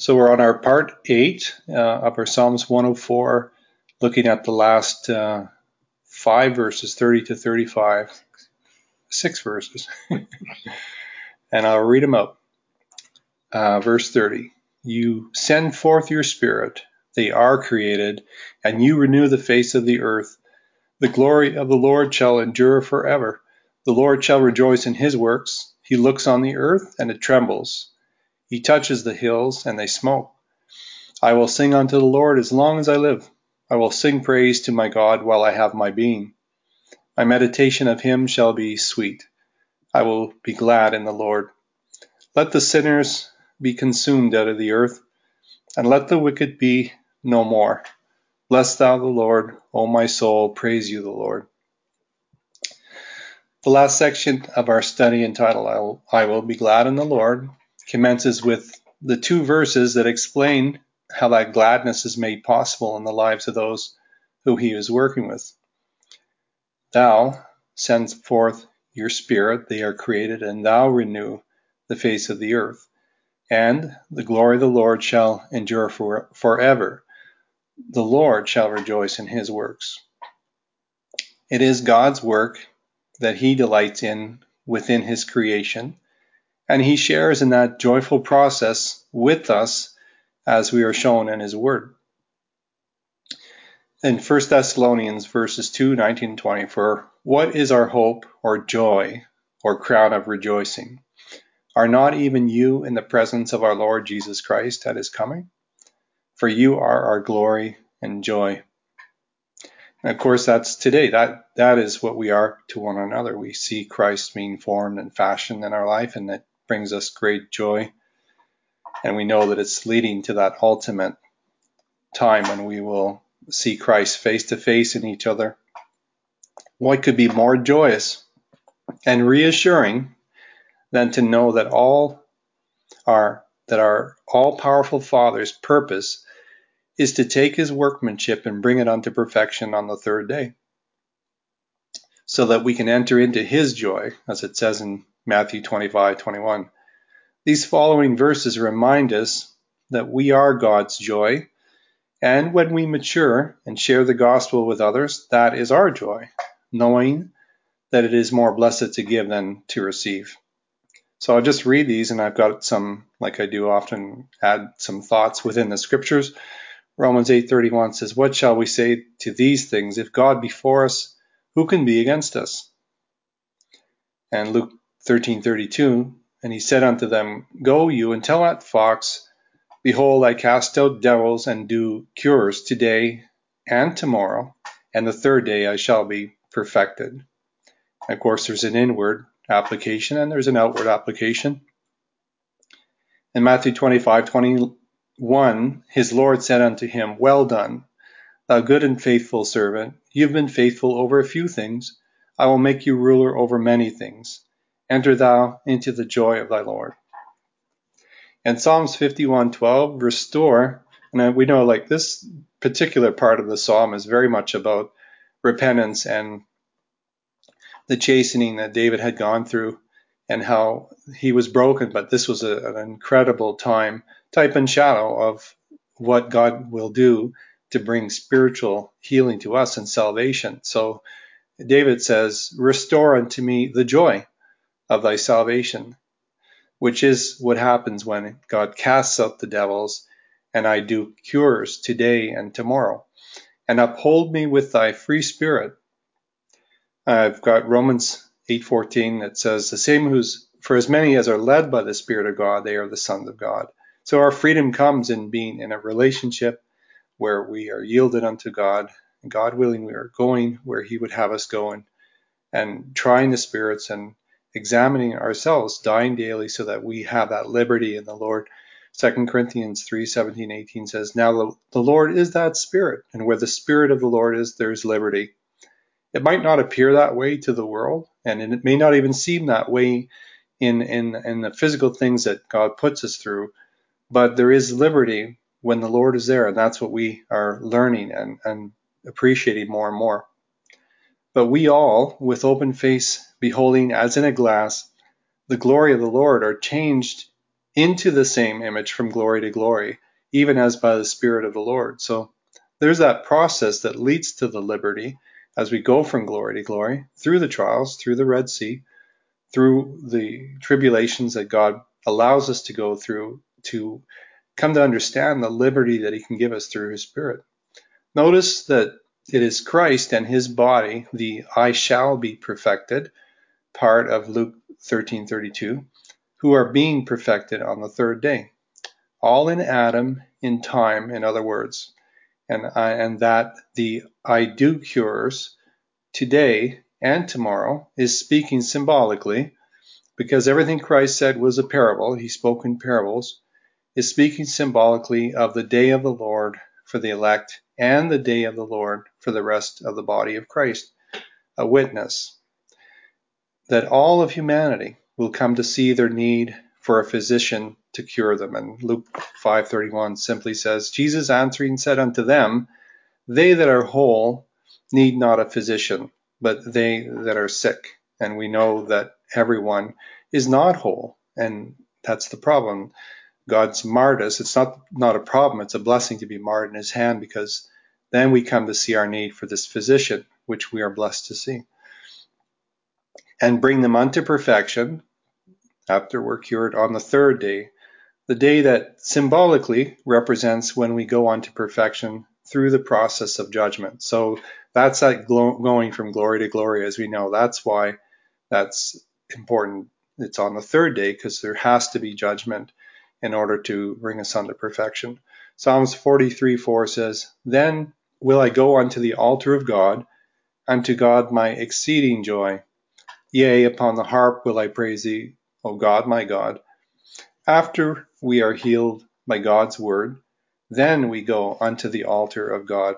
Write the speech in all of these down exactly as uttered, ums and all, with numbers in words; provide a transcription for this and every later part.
So we're on our part eight uh, of our Psalms one oh four, looking at the last uh, five verses, thirty to thirty-five, six verses. And I'll read them out. Uh, verse thirty, you send forth your spirit, they are created, and you renew the face of the earth. The glory of the Lord shall endure forever. The Lord shall rejoice in his works. He looks on the earth, and it trembles. He touches the hills, and they smoke. I will sing unto the Lord as long as I live. I will sing praise to my God while I have my being. My meditation of him shall be sweet. I will be glad in the Lord. Let the sinners be consumed out of the earth, and let the wicked be no more. Bless thou the Lord, O my soul, praise you the Lord. The last section of our study entitled I will, I will be glad in the Lord commences with the two verses that explain how that gladness is made possible in the lives of those who he is working with. Thou sends forth your spirit, they are created, and thou renew the face of the earth. And the glory of the Lord shall endure for, forever. The Lord shall rejoice in his works. It is God's work that he delights in within his creation, and he shares in that joyful process with us as we are shown in his word. In First Thessalonians verses two, nineteen and twenty, for what is our hope or joy or crown of rejoicing? Are not even you in the presence of our Lord Jesus Christ at his coming? For you are our glory and joy. And of course, that's today. That that is what we are to one another. We see Christ being formed and fashioned in our life, and that brings us great joy. And we know that it's leading to that ultimate time when we will see Christ face to face in each other. What could be more joyous and reassuring than to know that all our that our all-powerful Father's purpose is to take his workmanship and bring it unto perfection on the third day, so that we can enter into his joy, as it says in Matthew twenty-five twenty-one. These following verses remind us that we are God's joy, and when we mature and share the gospel with others, that is our joy, knowing that it is more blessed to give than to receive. So I'll just read these, and I've got some, like I do often, add some thoughts within the scriptures. Romans eight thirty-one says, what shall we say to these things? If God be for us, who can be against us? And Luke thirteen thirty-two, and he said unto them, go you and tell that fox, behold, I cast out devils and do cures today and tomorrow, and the third day I shall be perfected. And of course, there's an inward application and there's an outward application. In Matthew twenty-five twenty-one, his Lord said unto him, well done, thou good and faithful servant. You've been faithful over a few things. I will make you ruler over many things. Enter thou into the joy of thy Lord. And Psalms fifty-one twelve, restore. And we know like this particular part of the psalm is very much about repentance and the chastening that David had gone through and how he was broken. But this was a, an incredible time, type and shadow of what God will do to bring spiritual healing to us and salvation. So David says, restore unto me the joy of thy salvation, which is what happens when God casts out the devils and I do cures today and tomorrow. And uphold me with thy free spirit. I've got Romans eight fourteen that says, the same who's, for as many as are led by the Spirit of God, they are the sons of God. So our freedom comes in being in a relationship where we are yielded unto God. And God willing, we are going where he would have us go, and, and trying the spirits and examining ourselves, dying daily so that we have that liberty in the Lord. Second Corinthians three seventeen eighteen says, now the, the Lord is that Spirit, and where the Spirit of the Lord is, there's liberty. It might not appear that way to the world, and it may not even seem that way in, in, in the physical things that God puts us through, but there is liberty when the Lord is there, and that's what we are learning and, and appreciating more and more. But we all, with open face, beholding as in a glass the glory of the Lord, are changed into the same image from glory to glory, even as by the Spirit of the Lord. So there's that process that leads to the liberty as we go from glory to glory, through the trials, through the Red Sea, through the tribulations that God allows us to go through to come to understand the liberty that he can give us through his Spirit. Notice that it is Christ and his body, the I shall be perfected part of Luke thirteen thirty-two, who are being perfected on the third day. All in Adam, in time, in other words. And, I, and that the I do cures today and tomorrow is speaking symbolically, because everything Christ said was a parable, he spoke in parables, is speaking symbolically of the day of the Lord for the elect and the day of the Lord for the rest of the body of Christ. A witness that all of humanity will come to see their need for a physician to cure them. And Luke five thirty-one simply says, Jesus answering said unto them, they that are whole need not a physician, but they that are sick. And we know that everyone is not whole, and that's the problem. God's marred us. It's not, not a problem. It's a blessing to be marred in his hand, because then we come to see our need for this physician, which we are blessed to see. And bring them unto perfection after we're cured on the third day, the day that symbolically represents when we go on to perfection through the process of judgment. So that's that going from glory to glory, as we know. That's why that's important. It's on the third day, because there has to be judgment in order to bring us unto perfection. Psalms forty-three four says, then will I go unto the altar of God, unto God my exceeding joy. Yea, upon the harp will I praise thee, O God, my God. After we are healed by God's word, then we go unto the altar of God.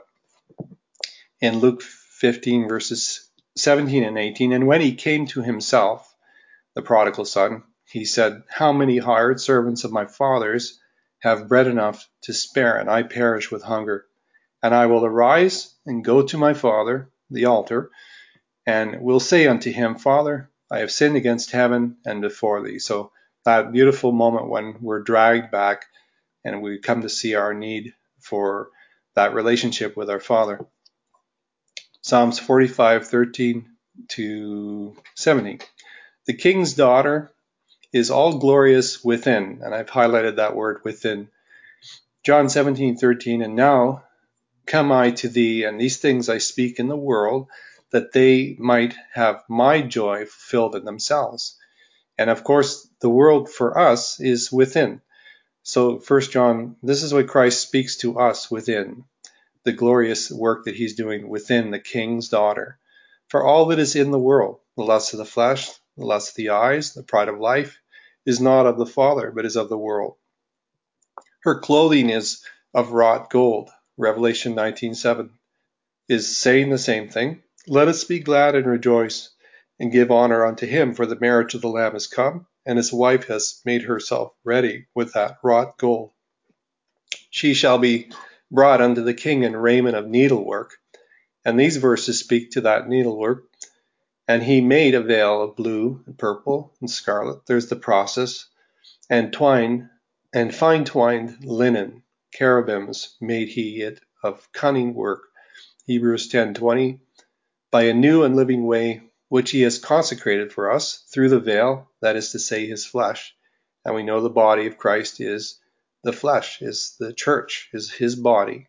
In Luke fifteen, verses seventeen and eighteen, and when he came to himself, the prodigal son, he said, how many hired servants of my father's have bread enough to spare, and I perish with hunger? And I will arise and go to my father, the altar, and will say unto him, Father, I have sinned against heaven and before thee. So that beautiful moment when we're dragged back and we come to see our need for that relationship with our Father. Psalms forty-five thirteen to seventeen. The king's daughter is all glorious within, and I've highlighted that word within. John seventeen thirteen, and now come I to thee, and these things I speak in the world, that they might have my joy fulfilled in themselves. And of course, the world for us is within. So First John, this is what Christ speaks to us within, the glorious work that he's doing within the king's daughter. For all that is in the world, the lust of the flesh, the lust of the eyes, the pride of life, is not of the Father, but is of the world. Her clothing is of wrought gold. Revelation nineteen seven is saying the same thing. Let us be glad and rejoice and give honor unto him, for the marriage of the Lamb is come, and his wife has made herself ready with that wrought gold. She shall be brought unto the king in raiment of needlework. And these verses speak to that needlework. And he made a veil of blue and purple and scarlet. There's the process. And twine and fine twined linen, cherubims made he it of cunning work. Hebrews ten twenty. By a new and living way, which he has consecrated for us through the veil, that is to say, his flesh. And we know the body of Christ is the flesh, is the church, is his body.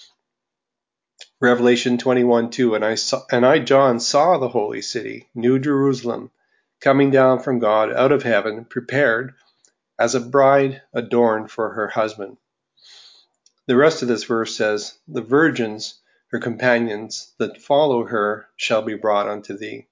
Revelation twenty-one two, and I saw, and I, John, saw the holy city, New Jerusalem, coming down from God out of heaven, prepared as a bride adorned for her husband. The rest of this verse says, the virgins, her companions that follow her, shall be brought unto thee.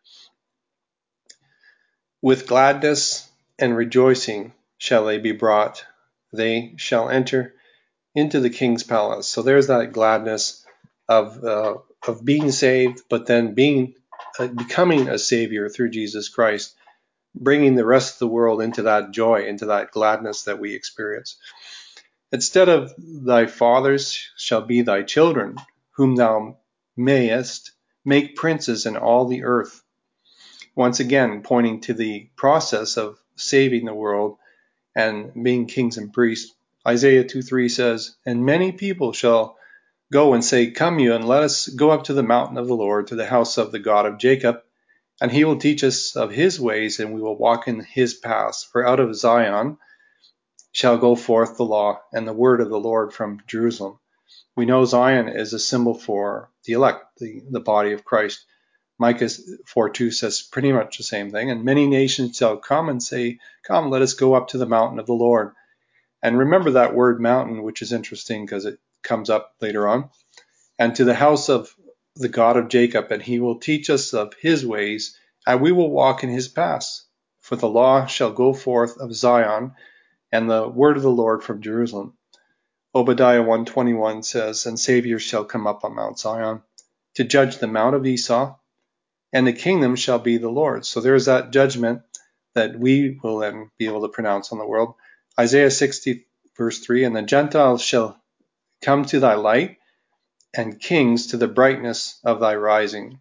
With gladness and rejoicing shall they be brought. They shall enter into the king's palace. So there's that gladness of uh, of being saved, but then being uh, becoming a savior through Jesus Christ, bringing the rest of the world into that joy, into that gladness that we experience. Instead of thy fathers shall be thy children, whom thou mayest make princes in all the earth. Once again, pointing to the process of saving the world and being kings and priests. Isaiah two three says, "And many people shall go and say, Come you, and let us go up to the mountain of the Lord, to the house of the God of Jacob, and he will teach us of his ways, and we will walk in his paths. For out of Zion shall go forth the law and the word of the Lord from Jerusalem." We know Zion is a symbol for the elect, the, the body of Christ. Micah four two says pretty much the same thing. "And many nations shall come and say, Come, let us go up to the mountain of the Lord." And remember that word mountain, which is interesting because it comes up later on. "And to the house of the God of Jacob, and he will teach us of his ways, and we will walk in his paths. For the law shall go forth of Zion, and the word of the Lord from Jerusalem." Obadiah one twenty-one says, "And saviors shall come up on Mount Zion, to judge the mount of Esau, and the kingdom shall be the Lord's." So there's that judgment that we will then be able to pronounce on the world. Isaiah sixty verse three, "And the Gentiles shall come to thy light, and kings to the brightness of thy rising."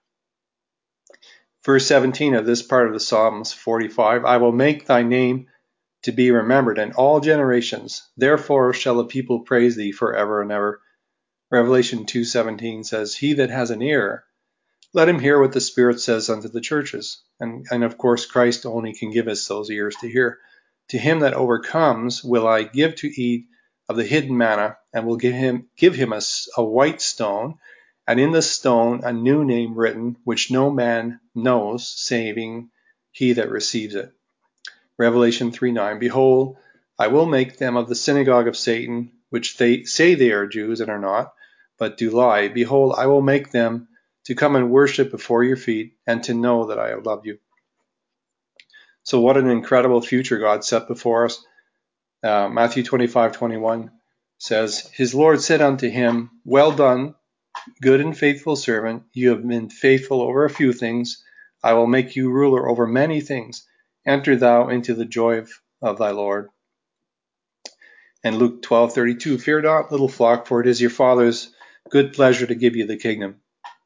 Verse seventeen of this part of the Psalms forty-five, "I will make thy name to be remembered in all generations. Therefore shall the people praise thee forever and ever." Revelation two seventeen says, "He that has an ear, let him hear what the Spirit says unto the churches." And, and of course, Christ only can give us those ears to hear. "To him that overcomes will I give to eat of the hidden manna, and will give him give him a, a white stone, and in the stone a new name written, which no man knows, saving he that receives it." Revelation three nine, "Behold, I will make them of the synagogue of Satan, which they say they are Jews and are not, but do lie. Behold, I will make them to come and worship before your feet, and to know that I have loved you." So what an incredible future God set before us. Uh, Matthew twenty-five twenty-one says, "His Lord said unto him, Well done, good and faithful servant. You have been faithful over a few things. I will make you ruler over many things. Enter thou into the joy of, of thy Lord." And Luke twelve thirty-two, "Fear not, little flock, for it is your Father's good pleasure to give you the kingdom."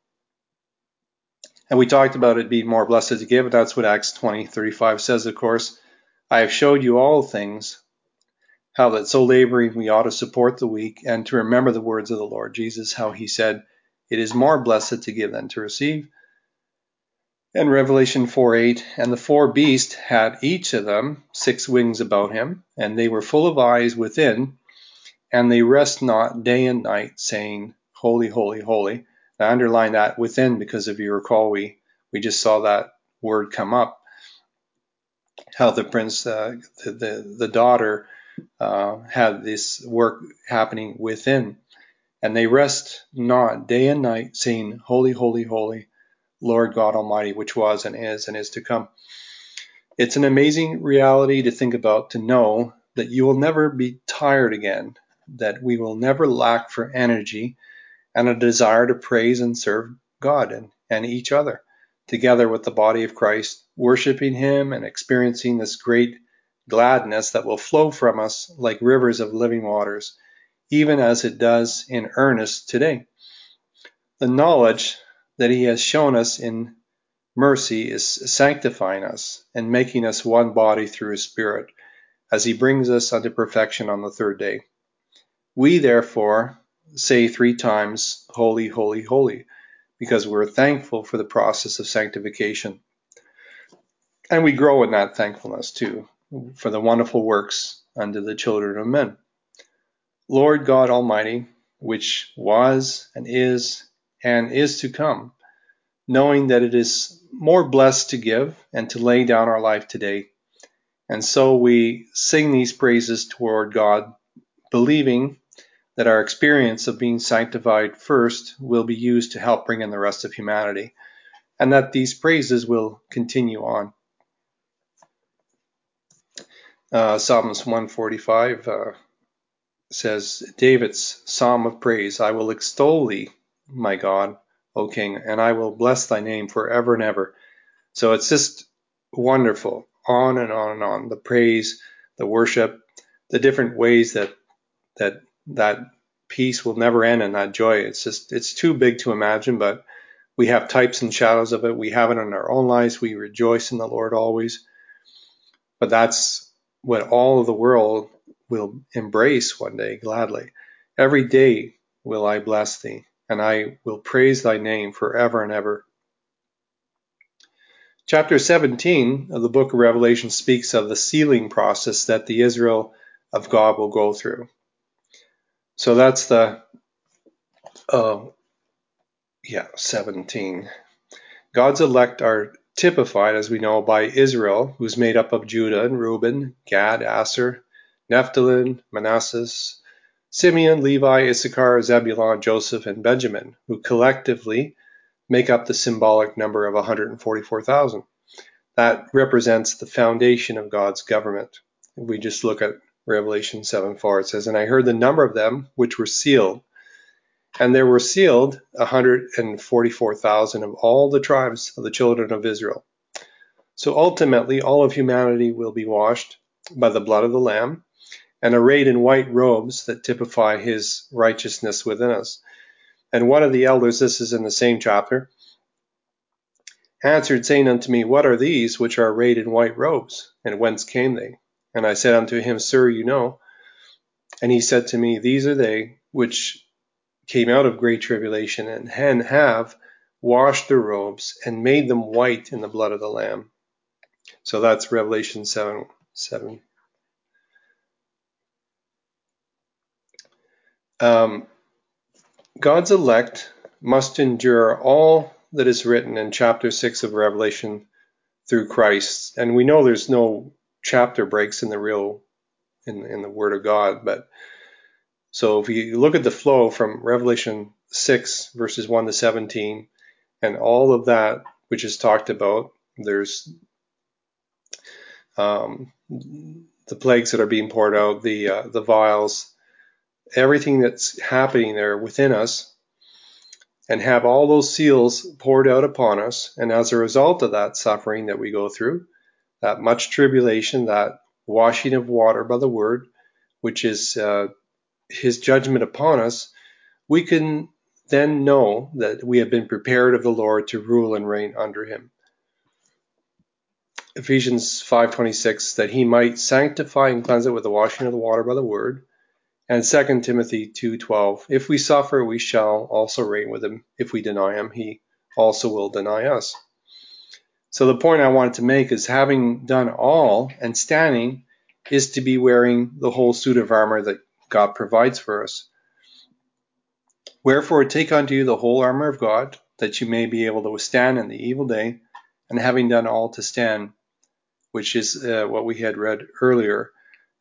And we talked about it being more blessed to give, and that's what Acts twenty thirty-five says, of course. "I have showed you all things, how that so laboring we ought to support the weak, and to remember the words of the Lord Jesus, how he said, It is more blessed to give than to receive." And Revelation four eight, "And the four beasts had each of them six wings about him, and they were full of eyes within, and they rest not day and night, saying, Holy, holy, holy." I underline that within because if you recall, we, we just saw that word come up, how the prince, uh, the, the, the daughter uh, had this work happening within. "And they rest not day and night, saying, Holy, holy, holy, Lord God Almighty, which was and is and is to come." It's an amazing reality to think about, to know that you will never be tired again, that we will never lack for energy and a desire to praise and serve God and, and each other, together with the body of Christ, worshiping him and experiencing this great gladness that will flow from us like rivers of living waters, even as it does in earnest today. The knowledge that he has shown us in mercy is sanctifying us and making us one body through his Spirit, as he brings us unto perfection on the third day. We therefore say three times, Holy, holy, holy, because we're thankful for the process of sanctification. And we grow in that thankfulness too, for the wonderful works unto the children of men. Lord God Almighty, which was and is and is to come, knowing that it is more blessed to give and to lay down our life today. And so we sing these praises toward God, believing that our experience of being sanctified first will be used to help bring in the rest of humanity, and that these praises will continue on. Uh, Psalms one forty-five uh, says, David's Psalm of Praise, "I will extol thee, my God, O King, and I will bless thy name forever and ever." So it's just wonderful, on and on and on, the praise, the worship, the different ways that that that peace will never end and that joy. It's just, it's too big to imagine, but we have types and shadows of it. We have it in our own lives. We rejoice in the Lord always. But that's what all of the world will embrace one day gladly. Every day will I bless thee, and I will praise thy name forever and ever. Chapter seventeen of the book of Revelation speaks of the sealing process that the Israel of God will go through. So that's the, uh, yeah, seventeen. God's elect are typified, as we know, by Israel, who's made up of Judah and Reuben, Gad, Asher, Naphtali, Manasseh, Simeon, Levi, Issachar, Zebulun, Joseph, and Benjamin, who collectively make up the symbolic number of one hundred forty-four thousand. That represents the foundation of God's government. If we just look at Revelation seven four, it says, "And I heard the number of them which were sealed, and there were sealed one hundred forty-four thousand of all the tribes of the children of Israel." So ultimately, all of humanity will be washed by the blood of the Lamb and arrayed in white robes that typify his righteousness within us. And one of the elders, this is in the same chapter, answered, saying unto me, What are these which are arrayed in white robes, and whence came they? And I said unto him, Sir, you know. And he said to me, These are they which came out of great tribulation, and have washed their robes, and made them white in the blood of the Lamb. So that's Revelation seven. seven. Um, God's elect must endure all that is written in chapter six of Revelation through Christ. And we know there's no chapter breaks in the real, in, in the Word of God. But so if you look at the flow from Revelation six, verses one to seventeen, and all of that which is talked about, there's um, the plagues that are being poured out, the uh, the vials, everything that's happening there within us, and have all those seals poured out upon us. And as a result of that suffering that we go through, that much tribulation, that washing of water by the word, which is uh, his judgment upon us, we can then know that we have been prepared of the Lord to rule and reign under him. Ephesians five twenty-six, that he might sanctify and cleanse it with the washing of the water by the word. And Second Timothy two twelve, if we suffer, we shall also reign with him. If we deny him, he also will deny us. So the point I wanted to make is, having done all and standing is to be wearing the whole suit of armor that God provides for us. Wherefore take unto you the whole armor of God, that you may be able to withstand in the evil day, and having done all to stand, which is uh, what we had read earlier.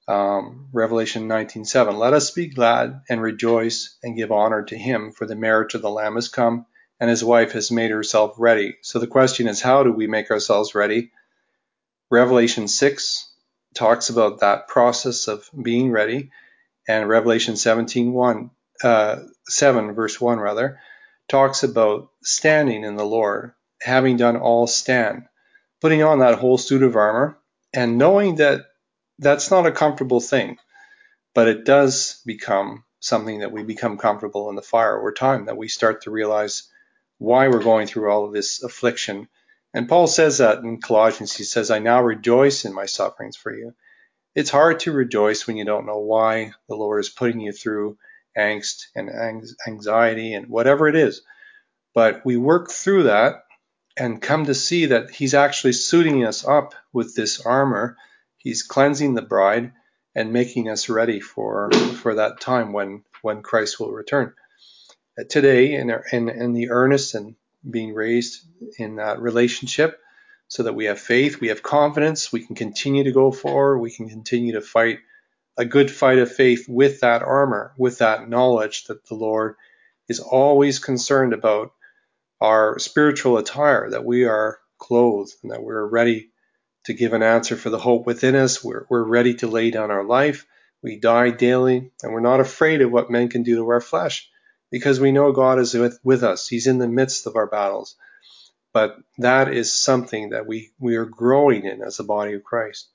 Um, Revelation nineteen seven, let us be glad and rejoice and give honor to him, for the marriage of the Lamb has come, and his wife has made herself ready. So the question is, how do we make ourselves ready? Revelation six talks about that process of being ready, and Revelation seventeen one, uh, seven verse one rather, talks about standing in the Lord, having done all stand, putting on that whole suit of armor, and knowing that that's not a comfortable thing, but it does become something that we become comfortable in the fire over time, that we start to realize why we're going through all of this affliction. And Paul says that in Colossians. He says, I now rejoice in my sufferings for you. It's hard to rejoice when you don't know why the Lord is putting you through angst and anxiety and whatever it is. But we work through that and come to see that he's actually suiting us up with this armor. He's cleansing the bride and making us ready for, for that time when, when Christ will return. Today, in, in, in the earnest and being raised in that relationship, so that we have faith, we have confidence, we can continue to go forward, we can continue to fight a good fight of faith with that armor, with that knowledge that the Lord is always concerned about our spiritual attire, that we are clothed and that we're ready to give an answer for the hope within us. We're, we're ready to lay down our life. We die daily, and we're not afraid of what men can do to our flesh, because we know God is with, with us. He's in the midst of our battles. But that is something that we, we are growing in as the body of Christ.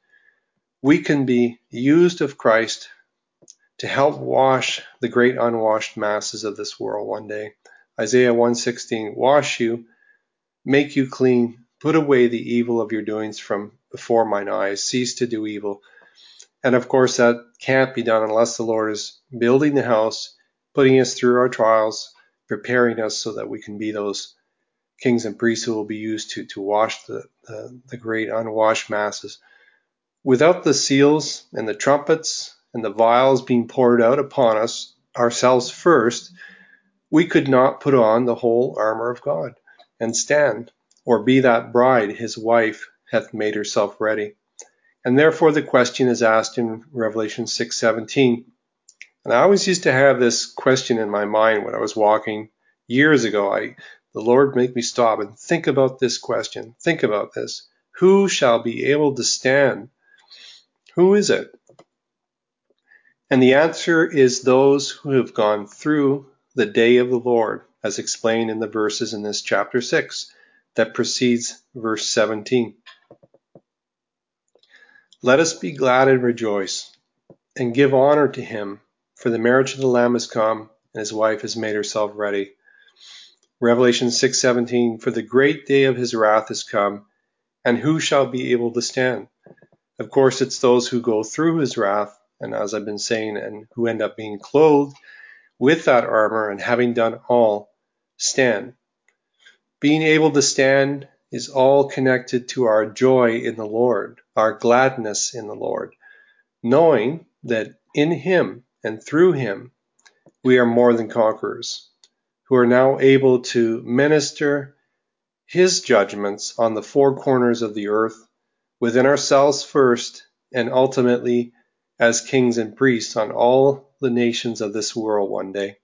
We can be used of Christ to help wash the great unwashed masses of this world one day. Isaiah one sixteen, wash you, make you clean, put away the evil of your doings from before mine eyes, cease to do evil. And of course, that can't be done unless the Lord is building the house, putting us through our trials, preparing us so that we can be those kings and priests who will be used to, to wash the, the, the great unwashed masses. Without the seals and the trumpets and the vials being poured out upon us, ourselves first, we could not put on the whole armor of God and stand, or be that bride his wife hath made herself ready. And therefore the question is asked in Revelation six seventeen. And I always used to have this question in my mind when I was walking years ago. I, the Lord made me stop and think about this question. Think about this. Who shall be able to stand? Who is it? And the answer is those who have gone through the day of the Lord, as explained in the verses in this chapter six that precedes verse seventeen. Let us be glad and rejoice, and give honor to him, for the marriage of the Lamb is come, and his wife has made herself ready. Revelation six seventeen, for the great day of his wrath is come, and who shall be able to stand? Of course, it's those who go through his wrath, and as I've been saying, and who end up being clothed with that armor and having done all, stand. Being able to stand is all connected to our joy in the Lord, our gladness in the Lord, knowing that in him and through him we are more than conquerors, who are now able to minister his judgments on the four corners of the earth, within ourselves first, and ultimately as kings and priests on all the nations of this world one day.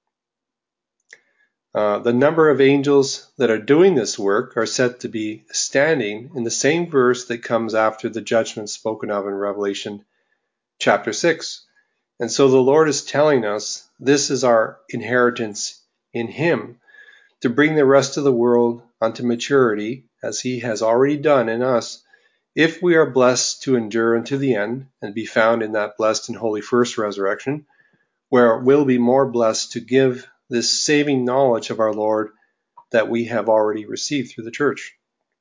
Uh, the number of angels that are doing this work are said to be standing in the same verse that comes after the judgment spoken of in Revelation chapter six. And so the Lord is telling us this is our inheritance in him, to bring the rest of the world unto maturity, as he has already done in us, if we are blessed to endure unto the end and be found in that blessed and holy first resurrection, where we'll be more blessed to give this saving knowledge of our Lord that we have already received through the church.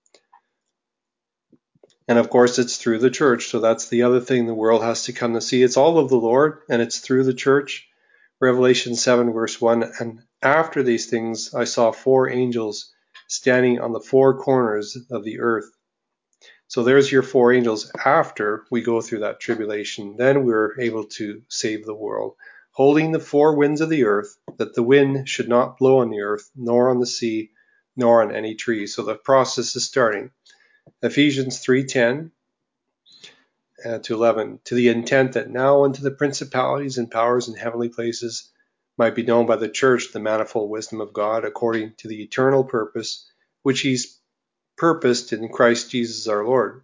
And of course, it's through the church. So that's the other thing the world has to come to see. It's all of the Lord, and it's through the church. Revelation seven, verse one, and after these things I saw four angels standing on the four corners of the earth. So there's your four angels after we go through that tribulation. Then we're able to save the world, holding the four winds of the earth, that the wind should not blow on the earth, nor on the sea, nor on any tree. So the process is starting. Ephesians three ten uh, to eleven, to the intent that now unto the principalities and powers in heavenly places might be known by the church the manifold wisdom of God, according to the eternal purpose which he's purposed in Christ Jesus our Lord.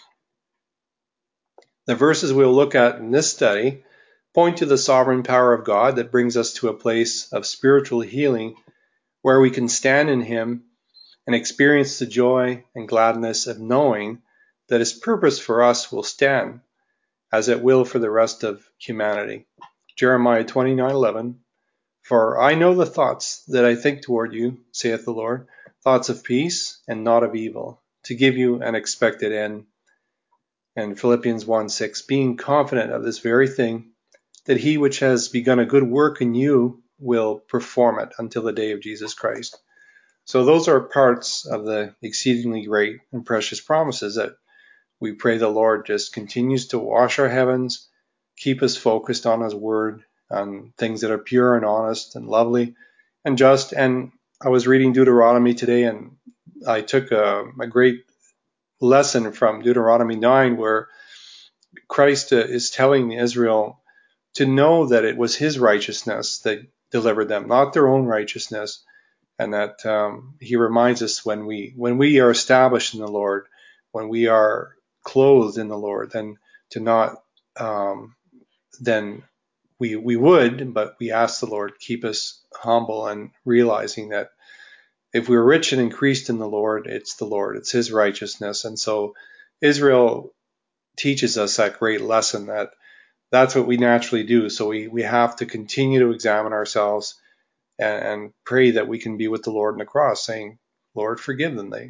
The verses we'll look at in this study point to the sovereign power of God that brings us to a place of spiritual healing where we can stand in him and experience the joy and gladness of knowing that his purpose for us will stand, as it will for the rest of humanity. Jeremiah twenty-nine eleven, for I know the thoughts that I think toward you, saith the Lord, thoughts of peace and not of evil, to give you an expected end. And Philippians one six, being confident of this very thing, that he which has begun a good work in you will perform it until the day of Jesus Christ. So those are parts of the exceedingly great and precious promises that we pray the Lord just continues to wash our heavens, keep us focused on his word, on things that are pure and honest and lovely and just. And I was reading Deuteronomy today, and I took a, a great lesson from Deuteronomy nine, where Christ is telling Israel to know that it was his righteousness that delivered them, not their own righteousness. And that um, he reminds us when we when we are established in the Lord, when we are clothed in the Lord, then to not um, then we we would, but we ask the Lord keep us humble and realizing that if we're rich and increased in the Lord, it's the Lord, it's his righteousness. And so Israel teaches us that great lesson that that's what we naturally do. So we we have to continue to examine ourselves and, and pray that we can be with the Lord on the cross, saying, Lord, forgive them. They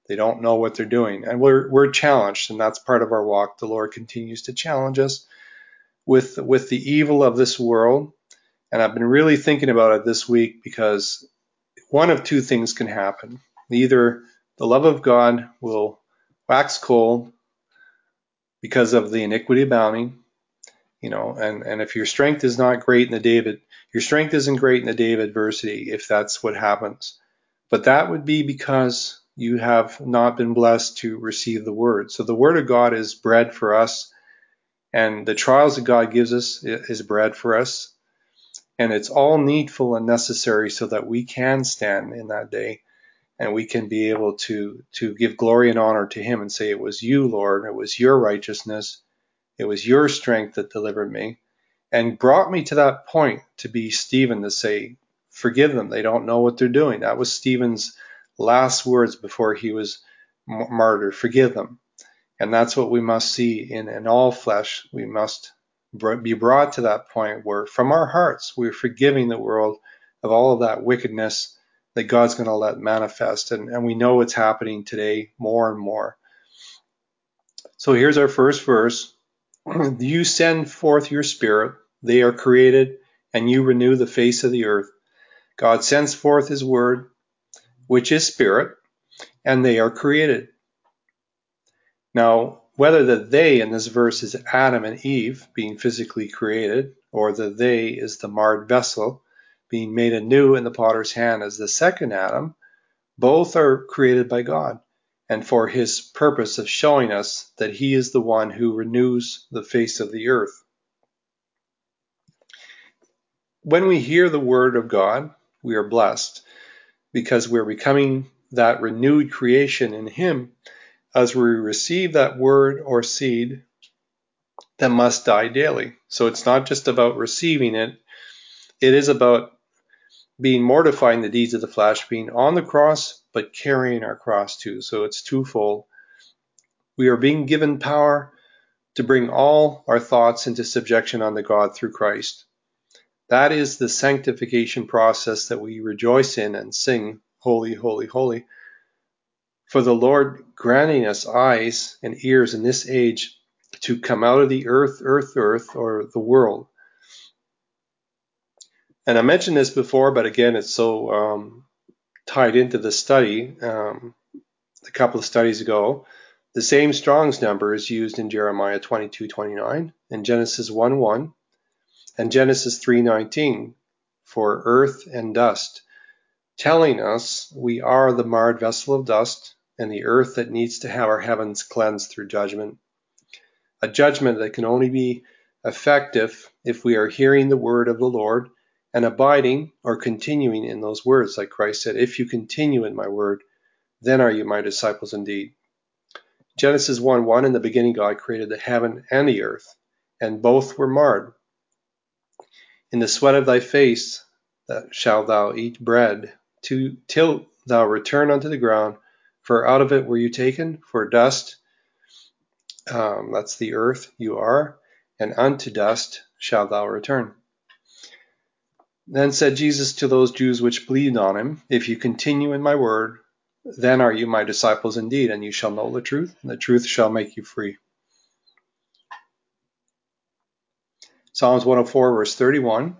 They don't know what they're doing. And we're we're challenged, and that's part of our walk. The Lord continues to challenge us with with the evil of this world. And I've been really thinking about it this week, because one of two things can happen. Either the love of God will wax cold because of the iniquity abounding, you know, and, and if your strength is not great in the day of it, your strength isn't great in the day of adversity, if that's what happens. But that would be because you have not been blessed to receive the word. So the word of God is bread for us, and the trials that God gives us is bread for us. And it's all needful and necessary so that we can stand in that day, and we can be able to, to give glory and honor to him and say, it was you, Lord, it was your righteousness, it was your strength that delivered me and brought me to that point to be Stephen, to say, forgive them, they don't know what they're doing. That was Stephen's last words before he was martyred, forgive them. And that's what we must see in, in all flesh. We must be brought to that point where from our hearts we're forgiving the world of all of that wickedness that God's going to let manifest. And, and we know it's happening today more and more. So here's our first verse. You send forth your spirit, they are created, and you renew the face of the earth. God sends forth his word, which is spirit, and they are created. Now, whether the they in this verse is Adam and Eve being physically created, or the they is the marred vessel being made anew in the potter's hand as the second Adam, both are created by God, and for his purpose of showing us that he is the one who renews the face of the earth. When we hear the word of God, we are blessed, because we're becoming that renewed creation in him as we receive that word or seed that must die daily. So it's not just about receiving it, it is about being mortifying the deeds of the flesh, being on the cross, but carrying our cross too. So it's twofold. We are being given power to bring all our thoughts into subjection unto God through Christ. That is the sanctification process that we rejoice in and sing, holy, holy, holy. For the Lord granting us eyes and ears in this age to come out of the earth, earth, earth, or the world. And I mentioned this before, but again, it's so um, tied into the study um, a couple of studies ago. The same Strong's number is used in Jeremiah twenty-two twenty-nine, and Genesis one one, and Genesis three nineteen for earth and dust, telling us we are the marred vessel of dust and the earth that needs to have our heavens cleansed through judgment. A judgment that can only be effective if we are hearing the word of the Lord and abiding or continuing in those words. Like Christ said, if you continue in my word, then are you my disciples indeed. Genesis one one, in the beginning God created the heaven and the earth, and both were marred. In the sweat of thy face shalt thou eat bread, to, till thou return unto the ground, for out of it were you taken, for dust, um, that's the earth, you are, and unto dust shalt thou return. Then said Jesus to those Jews which believed on him, if you continue in my word, then are you my disciples indeed, and you shall know the truth, and the truth shall make you free. Psalms one oh four, verse thirty-one.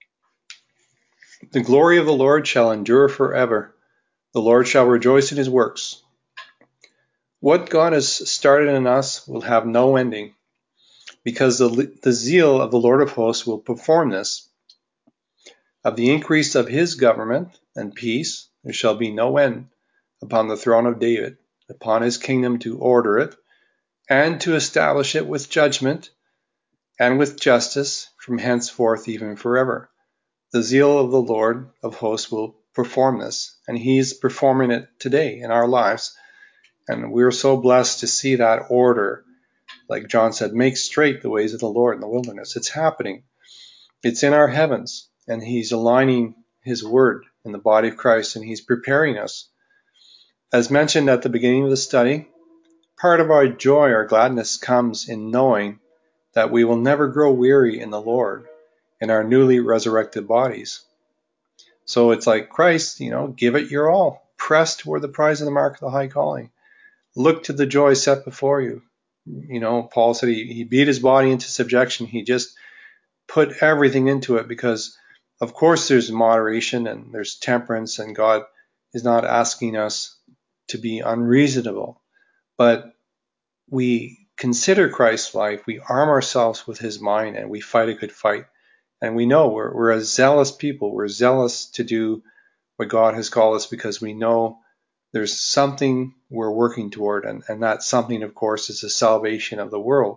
The glory of the Lord shall endure forever. The Lord shall rejoice in his works. What God has started in us will have no ending, because the, the zeal of the Lord of hosts will perform this. Of the increase of his government and peace there shall be no end upon the throne of David, upon his kingdom, to order it, and to establish it with judgment and with justice from henceforth even forever. The zeal of the Lord of hosts will perform this, and he's performing it today in our lives. And we're so blessed to see that order. Like John said, make straight the ways of the Lord in the wilderness. It's happening. It's in our heavens, and he's aligning his word in the body of Christ, and he's preparing us. As mentioned at the beginning of the study, part of our joy, our gladness, comes in knowing that we will never grow weary in the Lord in our newly resurrected bodies. So it's like Christ, you know, give it your all. press toward the prize of the mark of the high calling. Look to the joy set before you. You know, Paul said he, he beat his body into subjection. He just put everything into it because, of course, there's moderation and there's temperance, and God is not asking us to be unreasonable. But we consider Christ's life, we arm ourselves with his mind, and we fight a good fight. And we know we're, we're a zealous people. We're zealous to do what God has called us because we know there's something we're working toward, and, and that something, of course, is the salvation of the world.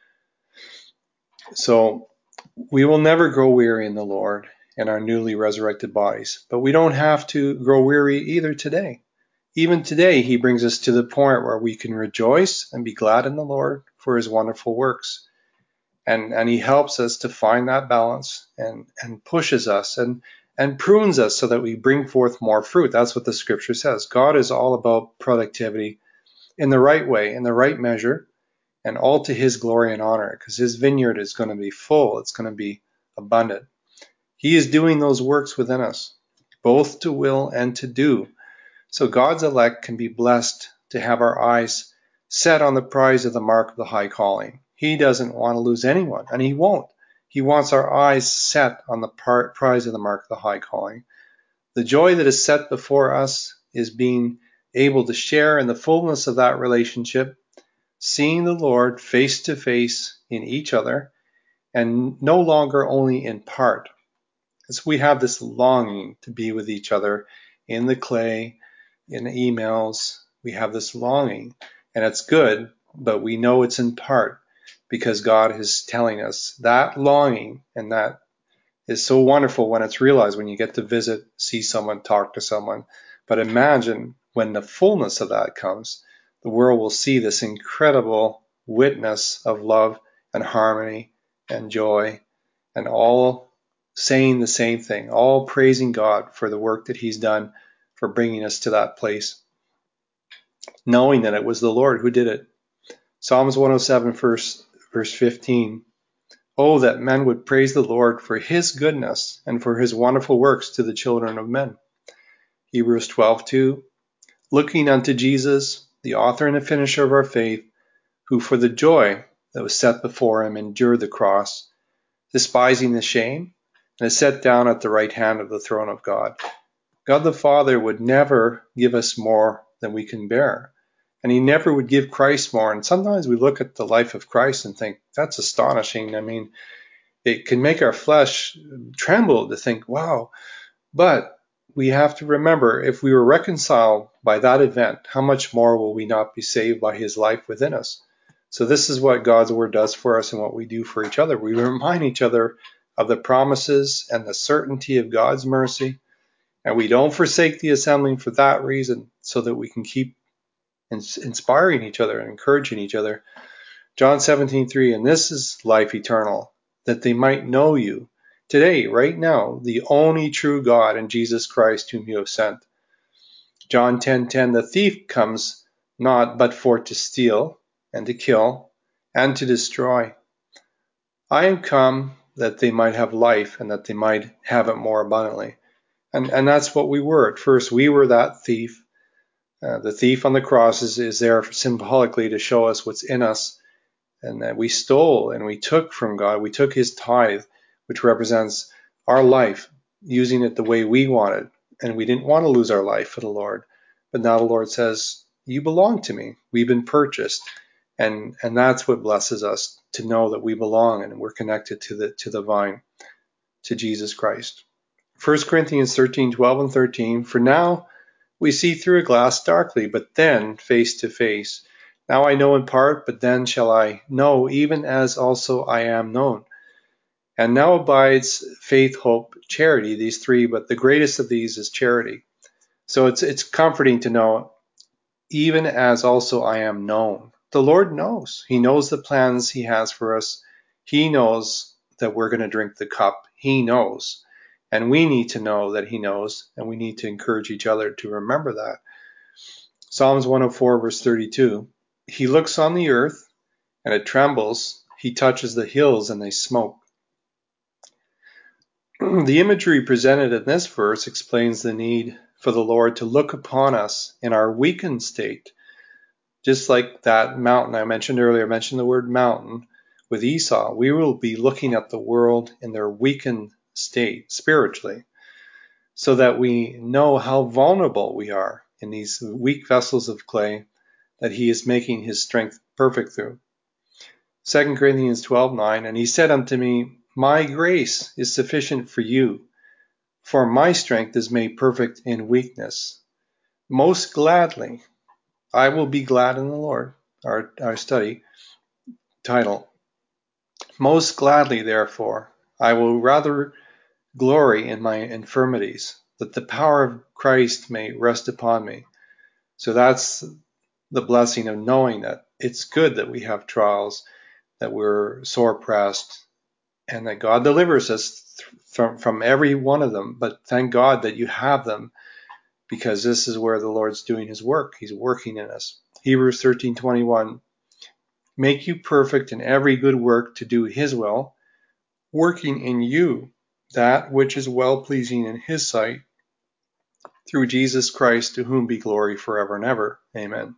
So we will never grow weary in the Lord in our newly resurrected bodies, but we don't have to grow weary either today. Even today, he brings us to the point where we can rejoice and be glad in the Lord for his wonderful works. And, and he helps us to find that balance and, and pushes us and, and prunes us so that we bring forth more fruit. That's what the scripture says. God is all about productivity in the right way, in the right measure, and all to his glory and honor, because his vineyard is going to be full. It's going to be abundant. He is doing those works within us, both to will and to do. So God's elect can be blessed to have our eyes set on the prize of the mark of the high calling. He doesn't want to lose anyone, and he won't. He wants our eyes set on the par- prize of the mark of the high calling. The joy that is set before us is being able to share in the fullness of that relationship, seeing the Lord face to face in each other, and no longer only in part. As we have this longing to be with each other in the clay, in the emails, we have this longing, and it's good, but we know it's in part because God is telling us that longing, and that is so wonderful when it's realized, when you get to visit, see someone, talk to someone. But imagine when the fullness of that comes, the world will see this incredible witness of love and harmony and joy, and all saying the same thing, all praising God for the work that he's done for bringing us to that place, knowing that it was the Lord who did it. Psalms one oh seven, verse, verse fifteen. Oh, that men would praise the Lord for his goodness and for his wonderful works to the children of men. Hebrews twelve two. Looking unto Jesus, the author and the finisher of our faith, who for the joy that was set before him endured the cross, despising the shame, and is set down at the right hand of the throne of God. God the Father would never give us more than we can bear. And he never would give Christ more. And sometimes we look at the life of Christ and think, that's astonishing. I mean, it can make our flesh tremble to think, wow. But we have to remember, if we were reconciled by that event, how much more will we not be saved by his life within us? So this is what God's word does for us and what we do for each other. We remind each other of the promises and the certainty of God's mercy. And we don't forsake the assembling for that reason, so that we can keep inspiring each other and encouraging each other. John seventeen three, and this is life eternal, that they might know you today, right now, the only true God and Jesus Christ whom you have sent. John ten ten, the thief comes not but for to steal and to kill and to destroy. I am come that they might have life and that they might have it more abundantly. And, and that's what we were at first. We were that thief. Uh, the thief on the cross is, is there symbolically to show us what's in us, and that we stole and we took from God. We took his tithe, which represents our life, using it the way we wanted. And we didn't want to lose our life for the Lord. But now the Lord says, you belong to me. We've been purchased. And, and that's what blesses us, to know that we belong and we're connected to the, to the vine, to Jesus Christ. First Corinthians thirteen twelve and thirteen, for now we see through a glass darkly, but then face to face. Now I know in part, but then shall I know, even as also I am known. And now abides faith, hope, charity, these three, but the greatest of these is charity. So it's it's comforting to know, even as also I am known. The Lord knows. He knows the plans he has for us. He knows that we're going to drink the cup. He knows. And we need to know that he knows, and we need to encourage each other to remember that. Psalms one oh four, verse thirty-two, he looks on the earth, and it trembles. He touches the hills, and they smoke. The imagery presented in this verse explains the need for the Lord to look upon us in our weakened state. Just like that mountain I mentioned earlier, I mentioned the word mountain with Esau, we will be looking at the world in their weakened state spiritually, so that we know how vulnerable we are in these weak vessels of clay that he is making his strength perfect through. Second Corinthians twelve nine, and he said unto me, my grace is sufficient for you, for my strength is made perfect in weakness. Most gladly, I will be glad in the Lord, our, our study title. Most gladly, therefore, I will rather glory in my infirmities, that the power of Christ may rest upon me. So that's the blessing of knowing that it's good that we have trials, that we're sore pressed, and that God delivers us from, from every one of them. But thank God that you have them, because this is where the Lord's doing his work. He's working in us. Hebrews thirteen twenty-one, make you perfect in every good work to do his will, working in you that which is well-pleasing in his sight, through Jesus Christ, to whom be glory forever and ever. Amen.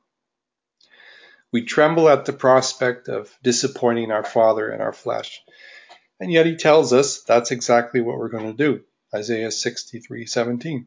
We tremble at the prospect of disappointing our Father in our flesh, and yet he tells us that's exactly what we're going to do. Isaiah sixty-three seventeen,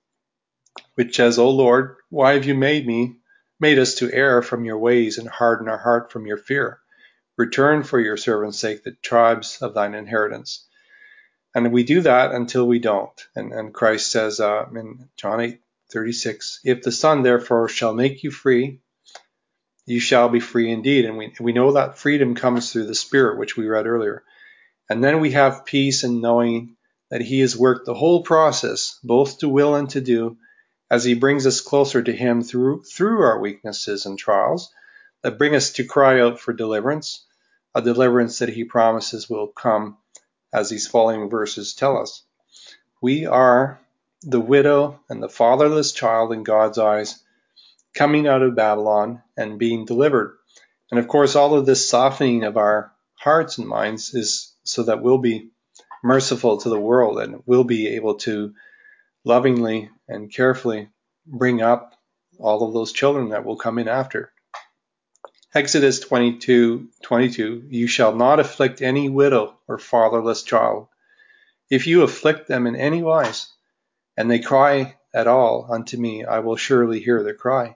which says, O Lord, why have you made me, made us to err from your ways and harden our heart from your fear? Return for your servant's sake the tribes of thine inheritance. And we do that until we don't. And, and Christ says uh, in John eight thirty-six, if the Son therefore shall make you free, you shall be free indeed. And we, we know that freedom comes through the Spirit, which we read earlier. And then we have peace in knowing that he has worked the whole process, both to will and to do, as he brings us closer to him through, through our weaknesses and trials that bring us to cry out for deliverance, a deliverance that he promises will come, as these following verses tell us. We are the widow and the fatherless child in God's eyes, coming out of Babylon and being delivered. And of course, all of this softening of our hearts and minds is so that we'll be merciful to the world and we'll be able to lovingly and carefully bring up all of those children that will come in after. Exodus twenty-two twenty-two, you shall not afflict any widow or fatherless child. If you afflict them in any wise, and they cry at all unto me, I will surely hear their cry.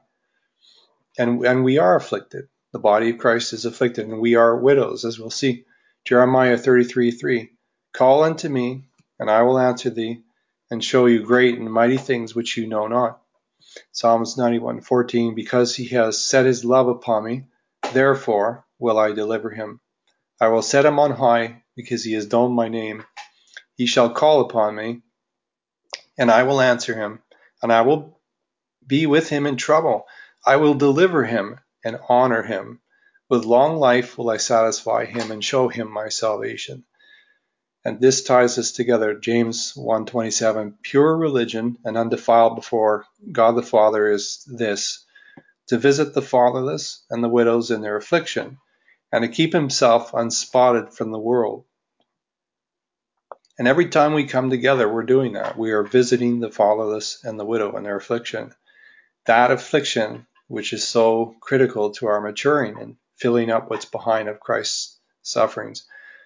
And, and we are afflicted. The body of Christ is afflicted, and we are widows, as we'll see. Jeremiah thirty-three three, call unto me, and I will answer thee, and show you great and mighty things which you know not. Psalms ninety-one fourteen, because he has set his love upon me, therefore will I deliver him. I will set him on high, because he has known my name. He shall call upon me, and I will answer him, and I will be with him in trouble. I will deliver him and honor him. With long life will I satisfy him and show him my salvation. And this ties us together. James one twenty-seven, pure religion and undefiled before God the Father is this, to visit the fatherless and the widows in their affliction, and to keep himself unspotted from the world. And every time we come together, we're doing that. We are visiting the fatherless and the widow in their affliction. That affliction, which is so critical to our maturing and filling up what's behind of Christ's sufferings.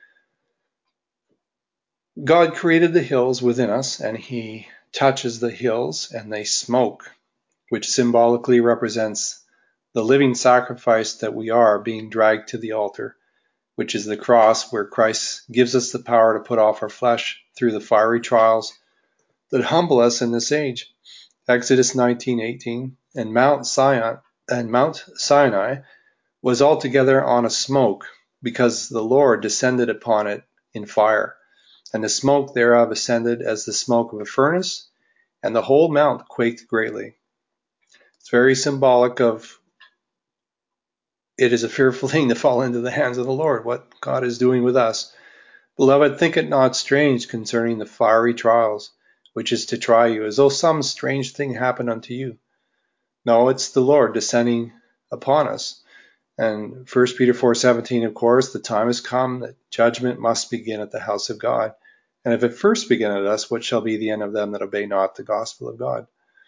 God created the hills within us, and he touches the hills and they smoke, which symbolically represents the living sacrifice that we are being dragged to the altar, which is the cross where Christ gives us the power to put off our flesh through the fiery trials that humble us in this age. Exodus nineteen eighteen, and Mount Sinai, and Mount Sinai was altogether on a smoke, because the Lord descended upon it in fire, and the smoke thereof ascended as the smoke of a furnace, and the whole mount quaked greatly. It's very symbolic of it is a fearful thing to fall into the hands of the Lord, what God is doing with us. Beloved, think it not strange concerning the fiery trials, which is to try you, as though some strange thing happened unto you. No, it's the Lord descending upon us. And First Peter four seventeen, of course, the time has come that judgment must begin at the house of God. And if it first begin at us, what shall be the end of them that obey not the gospel of God?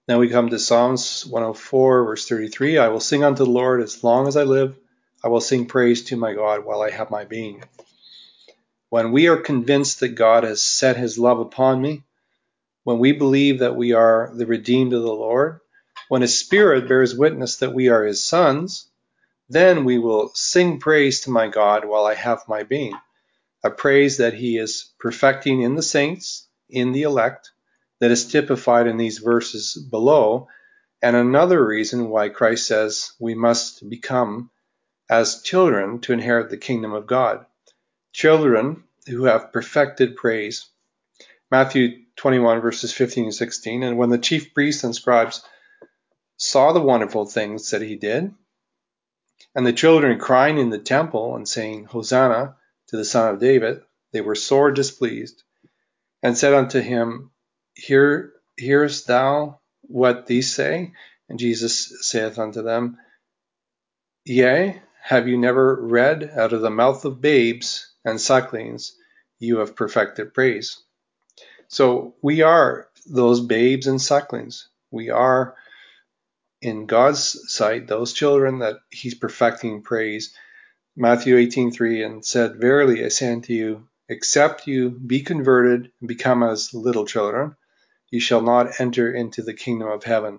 Now we come to Psalms one oh four, verse thirty-three. I will sing unto the Lord as long as I live. I will sing praise to my God while I have my being. When we are convinced that God has set his love upon me, when we believe that we are the redeemed of the Lord, when his Spirit bears witness that we are his sons, then we will sing praise to my God while I have my being, a praise that he is perfecting in the saints, in the elect, that is typified in these verses below, and another reason why Christ says we must become as children to inherit the kingdom of God. Children who have perfected praise. Matthew twenty-one, verses fifteen and sixteen. And when the chief priests and scribes saw the wonderful things that he did, and the children crying in the temple and saying, Hosanna to the Son of David, they were sore displeased, and said unto him, Hear, Hearest thou what these say? And Jesus saith unto them, Yea, have you never read, out of the mouth of babes and sucklings you have perfected praise? So we are those babes and sucklings. We are, in God's sight, those children that he's perfecting praise. Matthew eighteen three, and said, Verily I say unto you, except you be converted and become as little children, you shall not enter into the kingdom of heaven.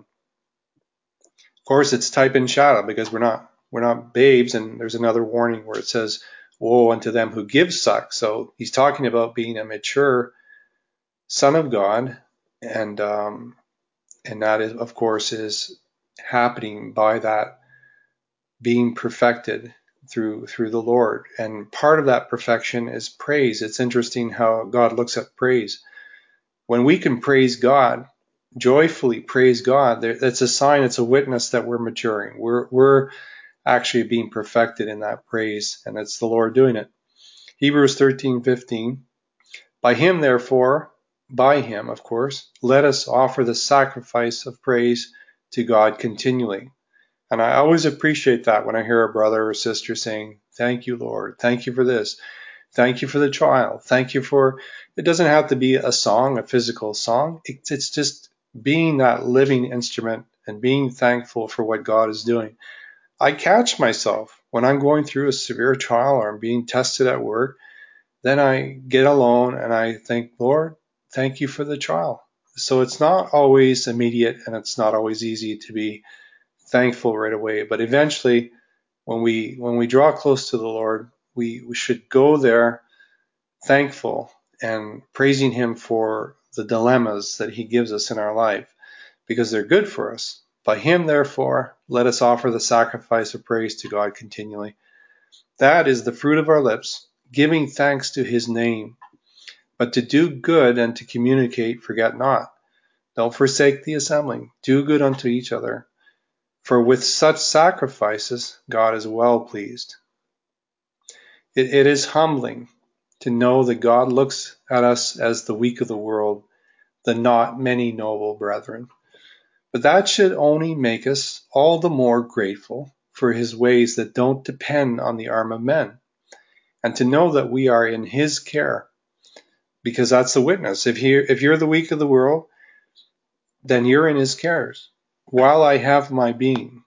Of course, it's type and shadow, because we're not we're not babes, and there's another warning where it says, Woe unto them who give suck. So he's talking about being a mature son of God, and um, and that is, of course, is happening by that being perfected through through the Lord. And part of that perfection is praise. It's interesting how God looks at praise. When we can praise God, joyfully praise God, that's a sign, it's a witness that we're maturing. We're we're actually being perfected in that praise, and it's the Lord doing it. Hebrews thirteen fifteen. By him, therefore, by him, of course, let us offer the sacrifice of praise to God continually. And I always appreciate that when I hear a brother or sister saying, Thank you, Lord. Thank you for this. Thank you for the trial. Thank you for, it doesn't have to be a song, a physical song. It's, it's just being that living instrument and being thankful for what God is doing. I catch myself when I'm going through a severe trial or I'm being tested at work. Then I get alone and I think, Lord, thank you for the trial. So it's not always immediate, and it's not always easy to be thankful right away. But eventually, when we when we draw close to the Lord, we, we should go there thankful and praising him for the dilemmas that he gives us in our life, because they're good for us. By him, therefore, let us offer the sacrifice of praise to God continually. That is the fruit of our lips, giving thanks to his name. But to do good and to communicate, forget not. Don't forsake the assembling. Do good unto each other. For with such sacrifices, God is well pleased. It, it is humbling to know that God looks at us as the weak of the world, the not many noble brethren. But that should only make us all the more grateful for his ways that don't depend on the arm of men, and to know that we are in his care, because that's the witness. If, he, if you're the weak of the world, then you're in his cares. While I have my being,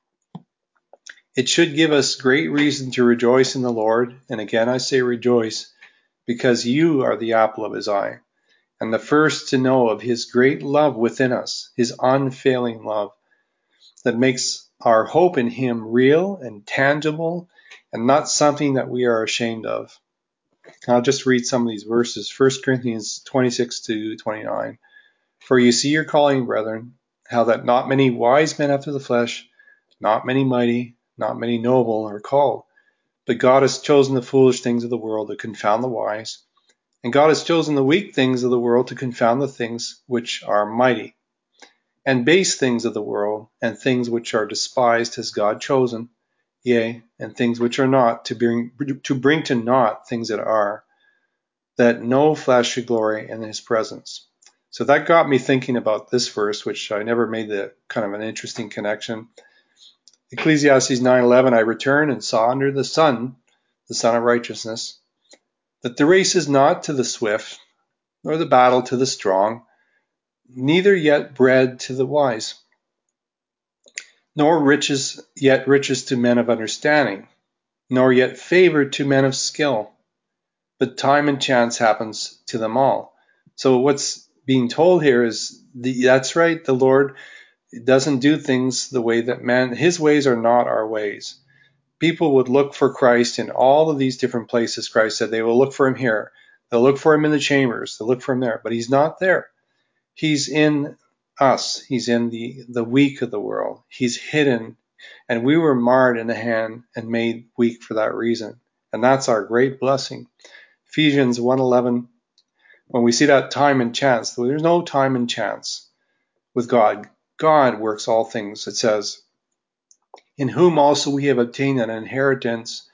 it should give us great reason to rejoice in the Lord. And again, I say rejoice, because you are the apple of his eye, and the first to know of his great love within us, his unfailing love that makes our hope in him real and tangible and not something that we are ashamed of. I'll just read some of these verses. First Corinthians twenty-six to twenty-nine. For you see your calling, brethren, how that not many wise men after the flesh, not many mighty, not many noble are called. But God has chosen the foolish things of the world to confound the wise. And God has chosen the weak things of the world to confound the things which are mighty. And base things of the world, and things which are despised has God chosen, yea, and things which are not, to bring to bring to naught things that are, that no flesh should glory in his presence. So that got me thinking about this verse, which I never made the kind of an interesting connection. Ecclesiastes nine eleven, I returned and saw under the sun, the sun of righteousness, that the race is not to the swift, nor the battle to the strong, neither yet bread to the wise, nor riches yet riches to men of understanding, nor yet favor to men of skill, but time and chance happens to them all. So what's being told here is, the, that's right, the Lord doesn't do things the way that man, his ways are not our ways. People would look for Christ in all of these different places. Christ said they will look for him here. They'll look for him in the chambers. They'll look for him there, but he's not there. He's in us. He's in the, the weak of the world. He's hidden, and we were marred in the hand and made weak for that reason. And that's our great blessing. Ephesians one eleven, when we see that time and chance, there's no time and chance with God. God works all things. It says, in whom also we have obtained an inheritance.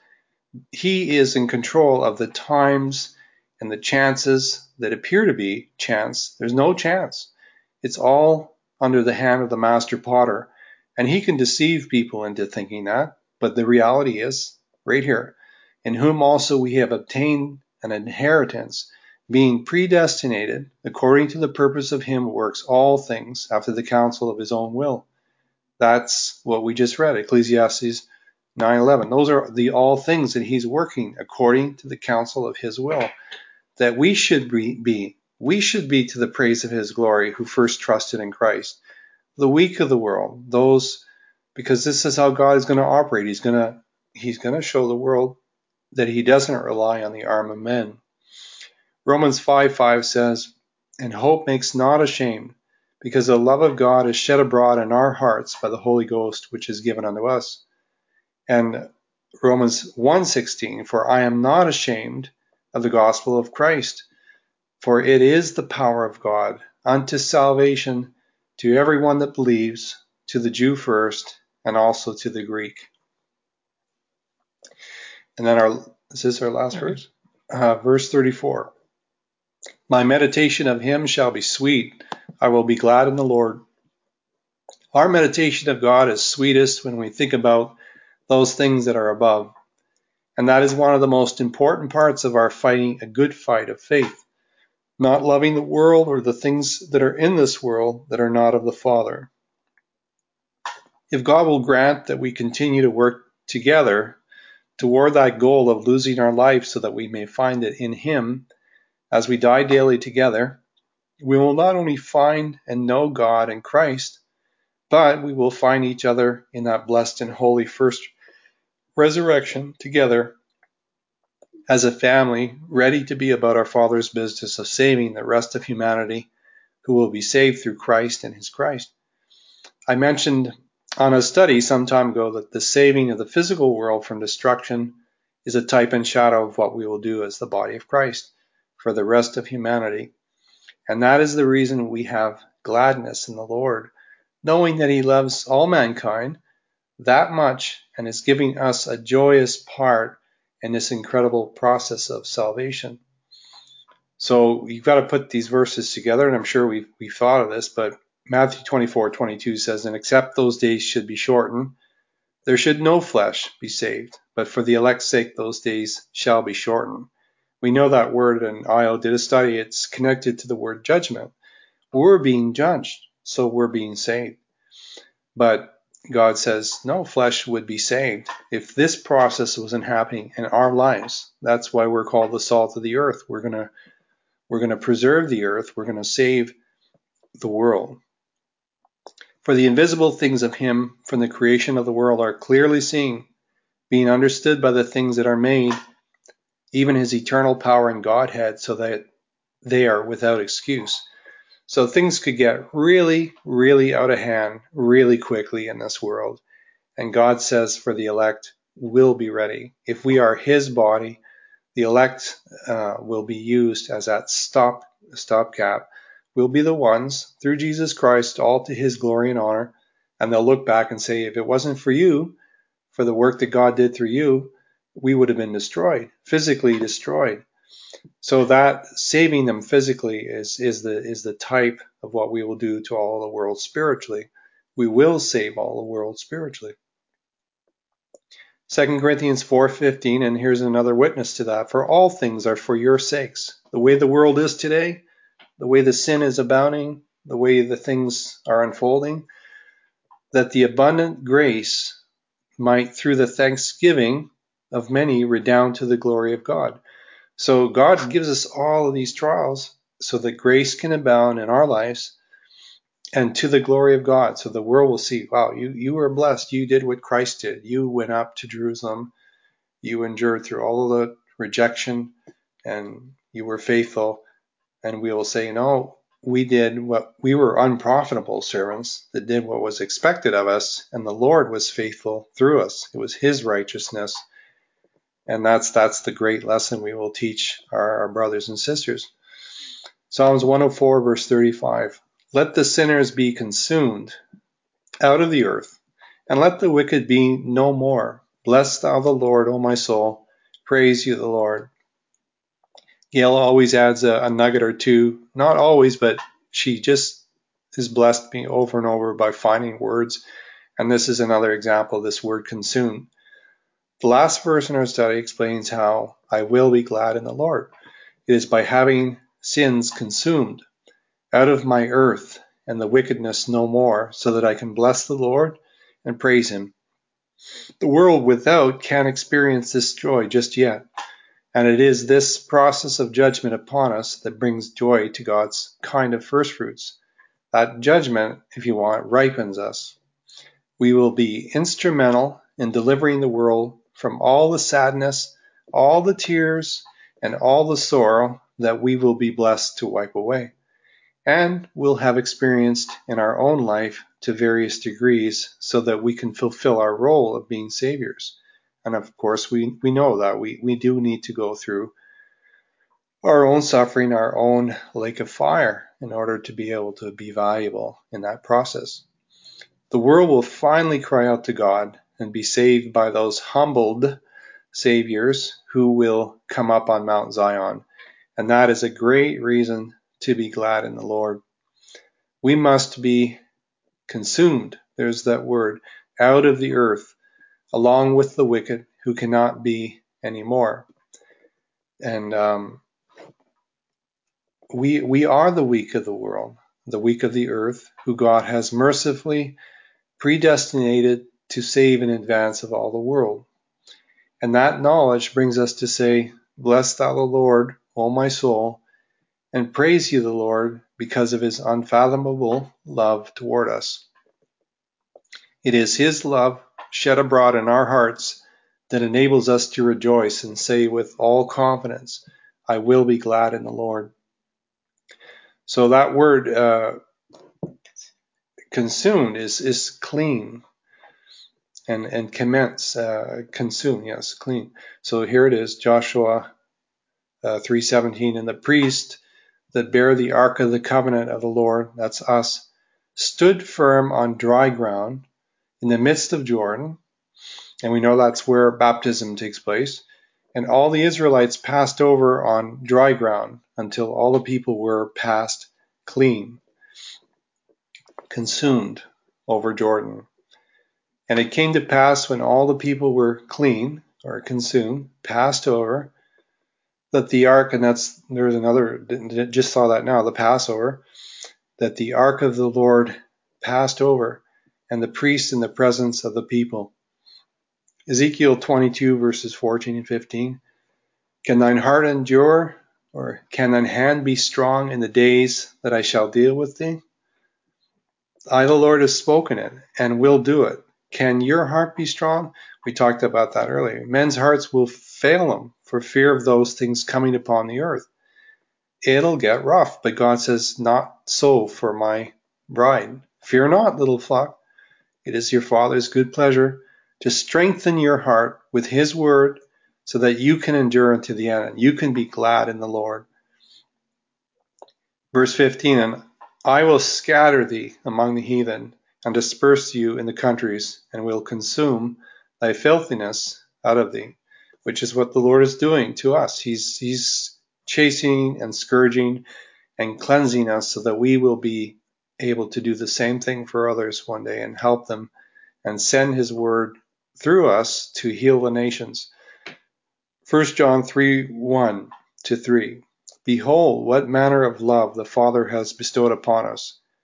He is in control of the times and the chances that appear to be chance. There's no chance. It's all under the hand of the master potter. And he can deceive people into thinking that. But the reality is, right here, in whom also we have obtained an inheritance, being predestinated according to the purpose of him who works all things after the counsel of his own will. That's what we just read, Ecclesiastes nine eleven. Those are the all things that he's working according to the counsel of his will, that we should be. We should be to the praise of his glory who first trusted in Christ. The weak of the world, those, because this is how God is going to operate. He's going to, he's going to show the world that he doesn't rely on the arm of men. Romans five five says, and hope makes not ashamed, because the love of God is shed abroad in our hearts by the Holy Ghost, which is given unto us. And Romans one sixteen, for I am not ashamed of the gospel of Christ, for it is the power of God unto salvation to everyone that believes, to the Jew first, and also to the Greek. And then our, is this our last mm-hmm. verse? Uh, verse thirty-four. My meditation of him shall be sweet. I will be glad in the Lord. Our meditation of God is sweetest when we think about those things that are above. And that is one of the most important parts of our fighting a good fight of faith. Not loving the world or the things that are in this world that are not of the Father. If God will grant that we continue to work together toward that goal of losing our life so that we may find it in him, as we die daily together, we will not only find and know God and Christ, but we will find each other in that blessed and holy first resurrection together as a family, ready to be about our Father's business of saving the rest of humanity who will be saved through Christ and his Christ. I mentioned on a study some time ago that the saving of the physical world from destruction is a type and shadow of what we will do as the body of Christ for the rest of humanity. And that is the reason we have gladness in the Lord, knowing that he loves all mankind that much and is giving us a joyous part in this incredible process of salvation. So you've got to put these verses together, and I'm sure we've, we've thought of this, but Matthew twenty-four twenty-two says, and except those days should be shortened, there should no flesh be saved, but for the elect's sake those days shall be shortened. We know that word, and I O did a study, it's connected to the word judgment. We're being judged, so we're being saved. But God says no flesh would be saved if this process wasn't happening in our lives. That's why we're called the salt of the earth. We're gonna we're gonna preserve the earth. We're gonna save the world. For the invisible things of him from the creation of the world are clearly seen, being understood by the things that are made, even his eternal power and Godhead, so that they are without excuse. So things could get really, really out of hand really quickly in this world. And God says for the elect, we'll be ready. If we are his body, the elect uh, will be used as that stop stopgap. We'll be the ones, through Jesus Christ, all to his glory and honor. And they'll look back and say, if it wasn't for you, for the work that God did through you, we would have been destroyed, physically destroyed. So that saving them physically is, is the is the type of what we will do to all the world spiritually. We will save all the world spiritually. Second Corinthians four fifteen, and here's another witness to that. For all things are for your sakes. The way the world is today, the way the sin is abounding, the way the things are unfolding, that the abundant grace might, through the thanksgiving of many, redound to the glory of God. So God gives us all of these trials so that grace can abound in our lives and to the glory of God. So the world will see, wow, you, you were blessed. You did what Christ did. You went up to Jerusalem. You endured through all of the rejection and you were faithful. And we will say, no, we did what we were unprofitable servants that did what was expected of us. And the Lord was faithful through us. It was his righteousness. And that's that's the great lesson we will teach our, our brothers and sisters. Psalms one oh four, verse thirty-five. Let the sinners be consumed out of the earth, and let the wicked be no more. Bless thou the Lord, O my soul. Praise you, the Lord. Gail always adds a, a nugget or two. Not always, but she just is blessed me over and over by finding words. And this is another example of this word consumed. The last verse in our study explains how I will be glad in the Lord. It is by having sins consumed out of my earth and the wickedness no more, so that I can bless the Lord and praise him. The world without can't experience this joy just yet. And it is this process of judgment upon us that brings joy to God's kind of first fruits. That judgment, if you want, ripens us. We will be instrumental in delivering the world from all the sadness, all the tears, and all the sorrow that we will be blessed to wipe away. And we'll have experienced in our own life to various degrees so that we can fulfill our role of being saviors. And of course, we, we know that we, we do need to go through our own suffering, our own lake of fire in order to be able to be valuable in that process. The world will finally cry out to God and be saved by those humbled saviors who will come up on Mount Zion. And that is a great reason to be glad in the Lord. We must be consumed, there's that word, out of the earth, along with the wicked who cannot be anymore. And um, we we are the weak of the world, the weak of the earth, who God has mercifully predestinated to save in advance of all the world. And that knowledge brings us to say, bless thou the Lord, O my soul, and praise you the Lord because of his unfathomable love toward us. It is his love shed abroad in our hearts that enables us to rejoice and say with all confidence, I will be glad in the Lord. So that word uh, consumed is, is clean. And, and commence, uh, consume, yes, clean. So here it is, Joshua uh, three seventeen, and the priest that bear the ark of the covenant of the Lord, that's us, stood firm on dry ground in the midst of Jordan. And we know that's where baptism takes place. And all the Israelites passed over on dry ground until all the people were passed clean, consumed over Jordan. And it came to pass when all the people were clean or consumed, passed over, that the ark, and that's, there's another, just saw that now, the Passover, that the ark of the Lord passed over, and the priest in the presence of the people. Ezekiel twenty-two, verses fourteen and fifteen. Can thine heart endure, or can thine hand be strong in the days that I shall deal with thee? I, the Lord, have spoken it, and will do it. Can your heart be strong? We talked about that earlier. Men's hearts will fail them for fear of those things coming upon the earth. It'll get rough, but God says, not so for my bride. Fear not, little flock. It is your Father's good pleasure to strengthen your heart with his word so that you can endure unto the end and you can be glad in the Lord. Verse fifteen, and I will scatter thee among the heathen and disperse you in the countries, and will consume thy filthiness out of thee, which is what the Lord is doing to us. He's, he's chasing and scourging and cleansing us so that we will be able to do the same thing for others one day and help them and send his word through us to heal the nations. First John three, one to three. Behold, what manner of love the Father has bestowed upon us,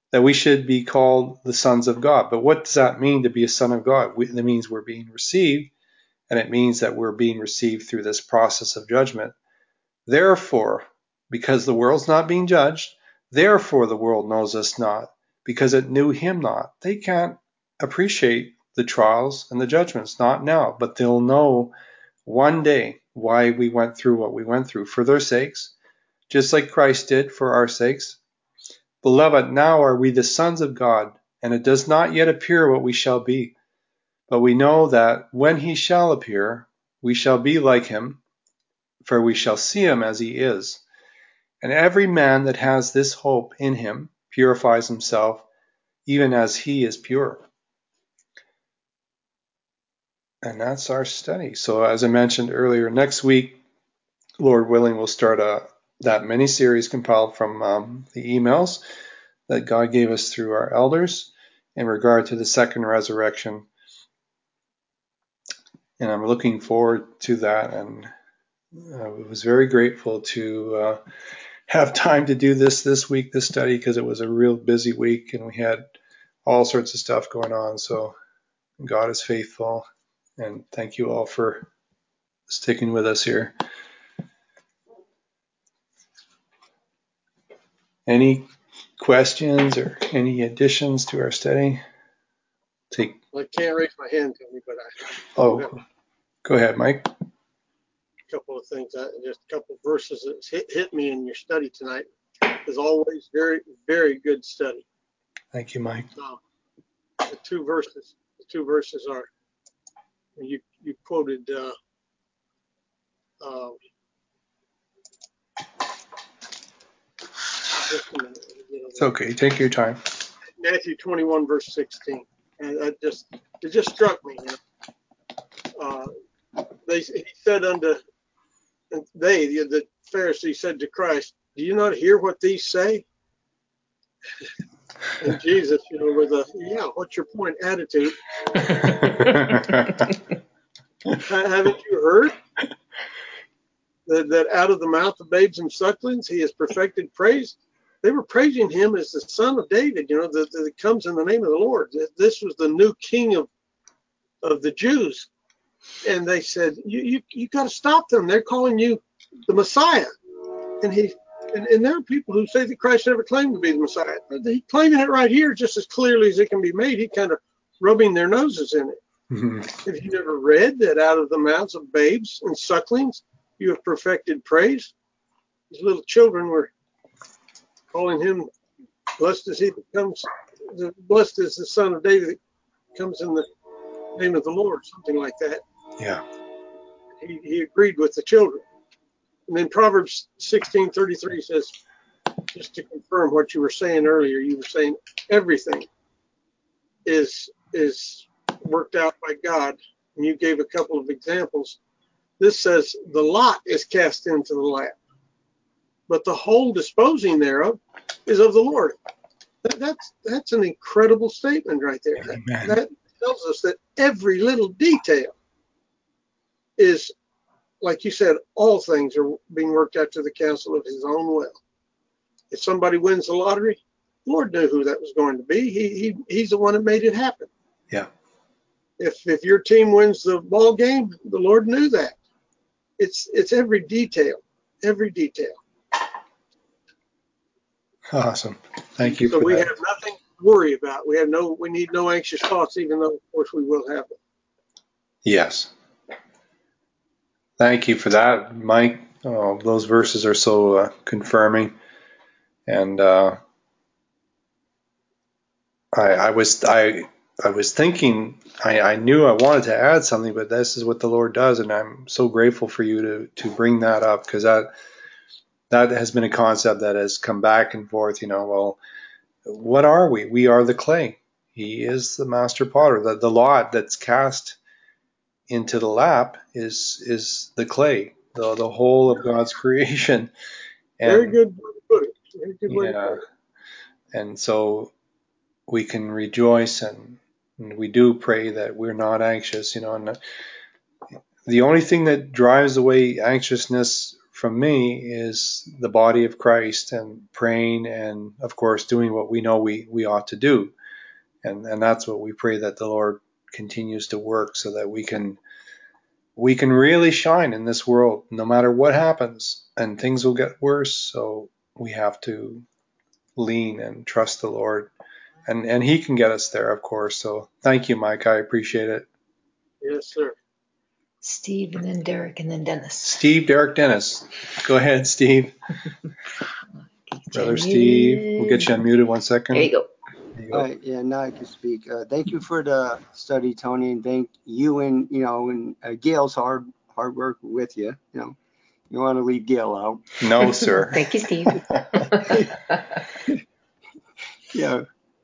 that we should be called the sons of God. But what does that mean to be a son of God? We, that means we're being received, and it means that we're being received through this process of judgment. Therefore, because the world's not being judged, therefore the world knows us not, because it knew him not. They can't appreciate the trials and the judgments, not now, but they'll know one day why we went through what we went through for their sakes, just like Christ did for our sakes. Beloved, now are we the sons of God, and it does not yet appear what we shall be. But we know that when he shall appear, we shall be like him, for we shall see him as he is. And every man that has this hope in him purifies himself, even as he is pure. And that's our study. So as I mentioned earlier, next week, Lord willing, we'll start a, that mini-series compiled from um, the emails that God gave us through our elders in regard to the second resurrection. And I'm looking forward to that, and I was very grateful to uh, have time to do this this week, this study, because it was a real busy week and we had all sorts of stuff going on. So God is faithful, and thank you all for sticking with us here. Any questions or any additions to our study? Take. Well, I can't raise my hand, Tony, but I. Oh, go ahead, Mike. A couple of things, uh, just a couple of verses that hit, hit me in your study tonight. As always, very, very good study. Thank you, Mike. Uh, the two verses, the two verses are, you you quoted. Uh, uh, just a minute. It's okay. Take your time. Matthew twenty-one, verse sixteen, and that just it just struck me. You know, uh, they he said unto they the, the Pharisees said to Christ, "Do you not hear what these say?" And Jesus, you know, with a yeah, what's your point attitude? Haven't you heard that, that out of the mouth of babes and sucklings he has perfected praise? They were praising him as the son of David, you know, that, that comes in the name of the Lord. This was the new king of of the Jews. And they said, you you, you got to stop them. They're calling you the Messiah. And he and, and there are people who say that Christ never claimed to be the Messiah. He's claiming it right here just as clearly as it can be made. He kind of rubbing their noses in it. Mm-hmm. Have you never read that out of the mouths of babes and sucklings you have perfected praise? These little children were calling him blessed as he becomes, blessed as the son of David that comes in the name of the Lord, something like that. Yeah. He, he agreed with the children. And then Proverbs sixteen thirty-three says, just to confirm what you were saying earlier, you were saying everything is is worked out by God, and you gave a couple of examples. This says the lot is cast into the lap, but the whole disposing thereof is of the Lord. That, that's that's an incredible statement right there. That, that tells us that every little detail is, like you said, all things are being worked out to the counsel of his own will. If somebody wins the lottery, the Lord knew who that was going to be. He, he he's the one that made it happen. Yeah. If if your team wins the ball game, the Lord knew that. It's it's every detail, every detail. Awesome. Thank you. So for we that. have nothing to worry about. We have no we need no anxious thoughts, even though of course we will have them. Yes. Thank you for that, Mike. Oh, those verses are so uh, confirming, and uh, I, I was I I was thinking I, I knew I wanted to add something, but this is what the Lord does, and I'm so grateful for you to to bring that up, because that that has been a concept that has come back and forth. You know, well, what are we? We are the clay. He is the master potter. The the lot that's cast into the lap is is the clay, the the whole of God's creation. And, Very good way to put it. Very good way yeah, to put it. And so we can rejoice, and, and we do pray that we're not anxious, you know. And the only thing that drives away anxiousness from me is the body of Christ and praying and, of course, doing what we know we, we ought to do. And, and that's what we pray that the Lord continues to work so that we can we can really shine in this world no matter what happens, and things will get worse. So we have to lean and trust the Lord, and, and he can get us there, of course. So thank you, Mike. I appreciate it. Yes, sir. Steve, and then Derek, and then Dennis. Steve, Derek, Dennis. Go ahead, Steve. Brother Steve, we'll get you unmuted one second. There you go. There you All go. right, yeah, now I can speak. Uh, thank you for the study, Tony, and thank you and you know and uh, Gail's hard hard work with you. You know, you want to leave Gail out. No, sir. Thank you, Steve. Yeah.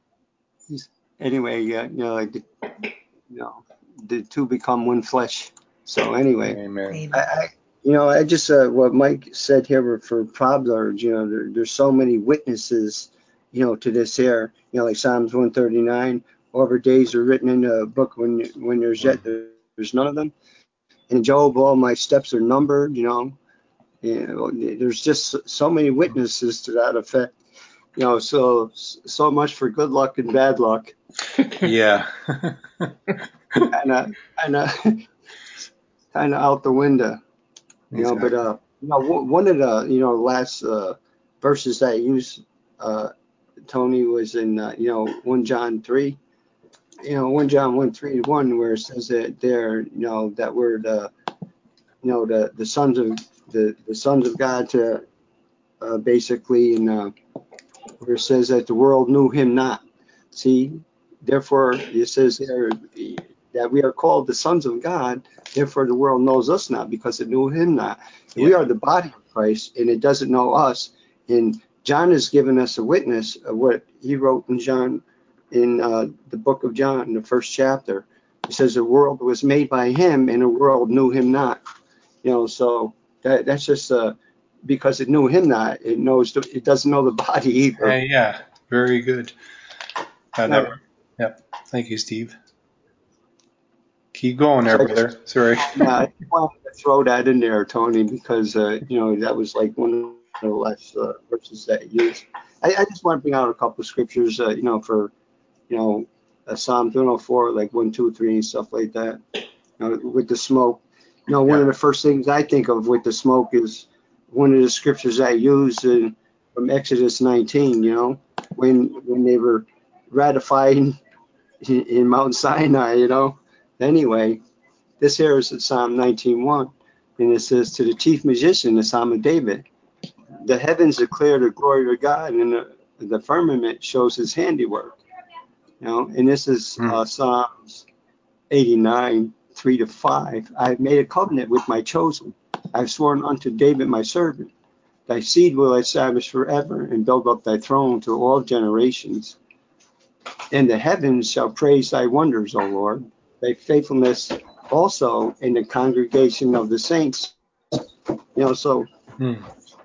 Anyway, yeah, you know, like the, you know, the two become one flesh. So anyway, Amen. I, I you know, I just uh, what Mike said here for Proverbs. You know, there, there's so many witnesses, you know, to this here. You know, like Psalms one thirty-nine. All of our days are written in the book when when there's yet there's none of them. And in Job, all my steps are numbered. You know, you know, there's just so many witnesses to that effect. You know, so so much for good luck and bad luck. Yeah. and uh, and uh, kind of out the window. You know, Exactly. but uh, you know, one of the you know last uh, verses that I used, uh, Tony, was in uh, you know First John three, you know First John one three one, where it says that there, you know, that we're the, you know, the the sons of the the sons of God to uh, basically, and uh, where it says that the world knew him not. See, therefore it says there that we are called the sons of God. Therefore the world knows us not, because it knew him not. Yeah. We are the body of Christ, and it doesn't know us. And John has given us a witness of what he wrote in John, in uh, the book of John, in the first chapter. It says the world was made by him, and the world knew him not. You know, so that that's just uh, because it knew him not. It knows the, it doesn't know the body either. Uh, yeah. Very good. Uh, that, Right. Yep. Thank you, Steve. Keep going there, So I brother. just, Sorry. yeah, I just wanted to throw that in there, Tony, because uh, you know that was like one of the last uh, verses that you used. I, I just want to bring out a couple of scriptures, uh, you know, for you know uh, Psalm one oh four, like one, two, three, and stuff like that. You know, with the smoke. You know, one Yeah. of the first things I think of with the smoke is one of the scriptures I use in, from Exodus nineteen. You know, when when they were ratifying in, in Mount Sinai. You know, anyway. This here is Psalm nineteen one, and it says, to the chief musician, the Psalm of David, the heavens declare the glory of God, and the, the firmament shows his handiwork. You know, and this is Hmm. uh, Psalms eighty-nine, three to five. I have made a covenant with my chosen. I have sworn unto David my servant. Thy seed will I establish forever, and build up thy throne to all generations. And the heavens shall praise thy wonders, O Lord, thy faithfulness also in the congregation of the saints. You know, so Hmm.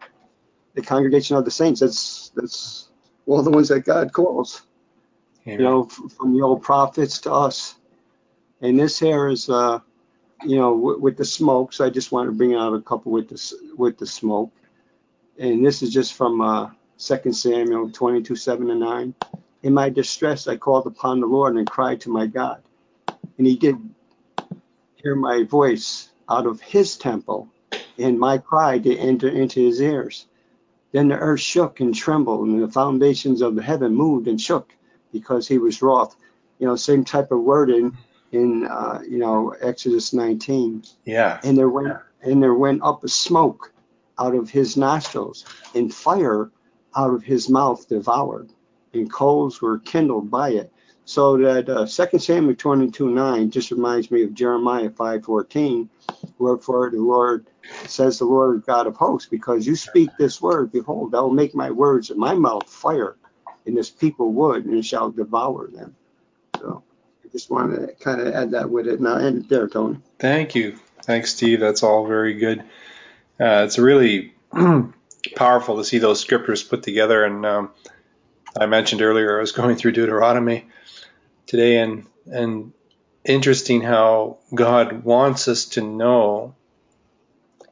the congregation of the saints, that's that's all the ones that God calls, Amen. you know, f- from the old prophets to us. And this here is, uh, you know, w- with the smoke. So I just want to bring out a couple with the s- with the smoke. And this is just from uh, Second Samuel twenty-two, seven and nine. In my distress, I called upon the Lord and cried to my God, and He did hear my voice out of his temple, and my cry did enter into his ears. Then the earth shook and trembled, and the foundations of the heaven moved and shook, because he was wroth. You know, same type of word in in uh, you know Exodus nineteen. Yeah. And there went and there went up a smoke out of his nostrils, and fire out of his mouth devoured, and coals were kindled by it. So that uh, Second Samuel twenty-two nine just reminds me of Jeremiah five fourteen, wherefore the Lord says, the Lord God of hosts, because you speak this word, behold, I will make my words in my mouth fire, and this people wood, and shall devour them. So I just want to kind of add that with it. Now, end there, Tony. Thank you. Thanks, Steve. That's all very good. Uh, it's really powerful to see those scriptures put together. And um, I mentioned earlier I was going through Deuteronomy today, and and interesting how God wants us to know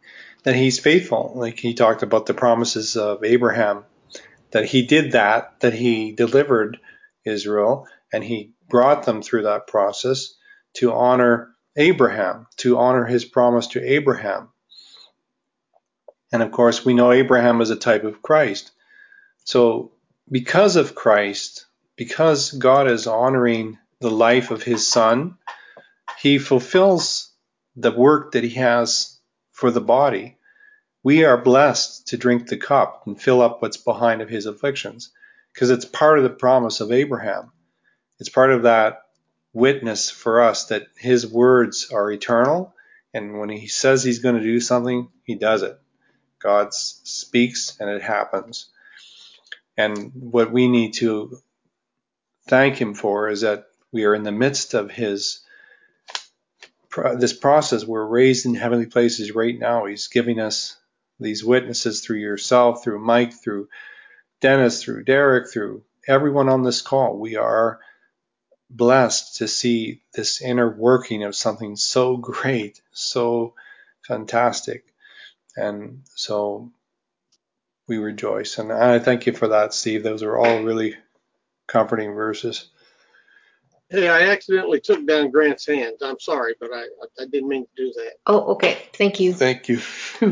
that he's faithful. Like he talked about the promises of Abraham, that he did that, that he delivered Israel, and he brought them through that process to honor Abraham, to honor his promise to Abraham. And of course, we know Abraham is a type of Christ. So because of Christ, because God is honoring the life of his son, he fulfills the work that he has for the body. We are blessed to drink the cup and fill up what's behind of his afflictions, because it's part of the promise of Abraham. It's part of that witness for us that his words are eternal, and when he says he's going to do something, he does it. God speaks and it happens. And what we need to thank him for is that we are in the midst of his this process. We're raised in heavenly places right now. He's giving us these witnesses through yourself, through Mike, through Dennis, through Derek, through everyone on this call. We are blessed to see this inner working of something so great, so fantastic. And so we rejoice. And I thank you for that, Steve. Those are all really comforting verses. Hey, I accidentally took down Grant's hand. I'm sorry, but I, I didn't mean to do that. Oh, okay. Thank you. Thank you.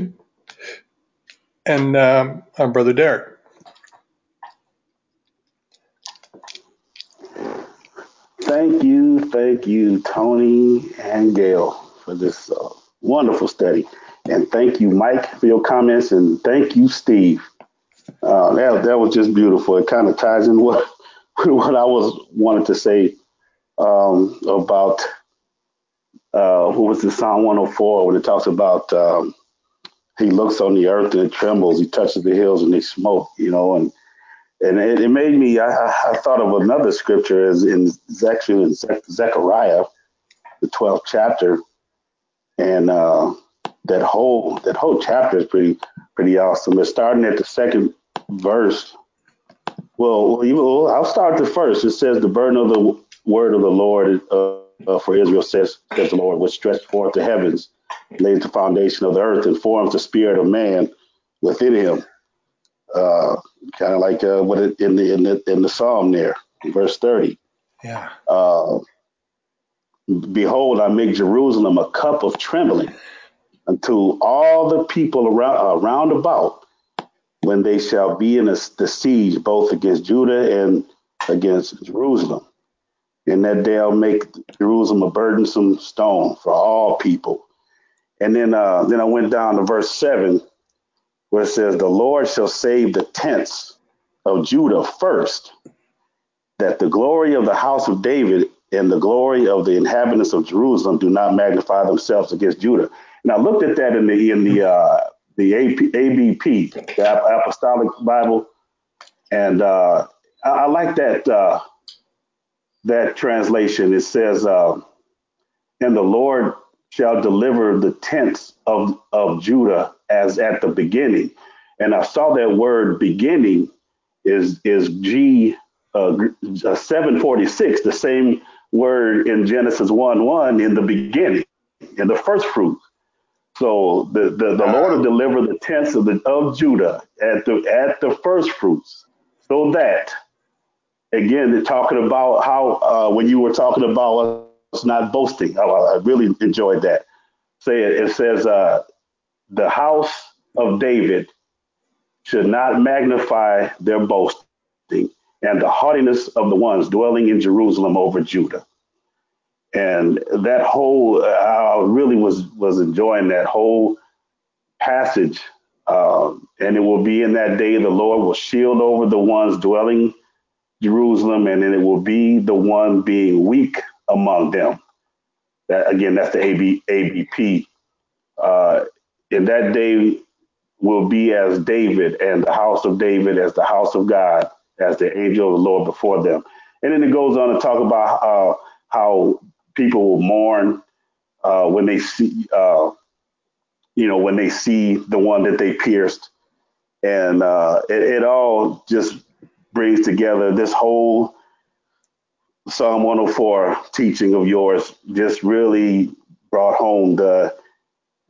And um, I'm Brother Derek. Thank you, thank you, Tony and Gail, for this uh, wonderful study. And thank you, Mike, for your comments. And thank you, Steve. Uh, that, that was just beautiful. It kind of ties in what, what I was wanted to say um, about, uh, what was the Psalm one oh four, when it talks about um, he looks on the earth and it trembles. He touches the hills and they smoke, you know, and And it, it made me, I, I thought of another scripture as in, it's actually in Zechariah, the twelfth chapter. And uh, that whole that whole chapter is pretty pretty awesome. It's starting at the second verse. Well, well, well I'll start the first. It says, the burden of the word of the Lord uh, uh, for Israel, says, says the Lord, which stretched forth the heavens, lays the foundation of the earth, and forms the spirit of man within him. Uh, kind of like uh, what it in the in the in the Psalm there, verse thirty. Yeah. Uh, Behold, I make Jerusalem a cup of trembling unto all the people around uh, round about, when they shall be in a, the siege both against Judah and against Jerusalem. And that day I'll make Jerusalem a burdensome stone for all people. And then uh, then I went down to verse seven, where it says, the Lord shall save the tents of Judah first, that the glory of the house of David and the glory of the inhabitants of Jerusalem do not magnify themselves against Judah. And I looked at that in the in the uh, the A B P, the Apostolic Bible, and uh, I, I like that uh, that translation. It says, uh, "And the Lord shall deliver the tents of of Judah as at the beginning." And I saw that word "beginning" is is G uh, seven forty-six, the same word in Genesis one one, in the beginning, in the first fruit. So the, the, the Lord will deliver the tents of the of Judah at the at the first fruits, so that, again, they're talking about how uh, when you were talking about us not boasting, I, I really enjoyed that. Say it, it says uh, the house of David should not magnify their boasting, and the haughtiness of the ones dwelling in Jerusalem over Judah. And that whole, uh, I really was was enjoying that whole passage. Uh, and it will be in that day the Lord will shield over the ones dwelling Jerusalem, and then it will be the one being weak among them. That again, that's the A B P. Uh, in that day will be as David, and the house of David as the house of God, as the angel of the Lord before them. And then it goes on to talk about uh, how people will mourn uh, when they see, uh, you know, when they see the one that they pierced. And uh, it, it all just brings together this whole Psalm one oh four teaching of yours. Just really brought home the the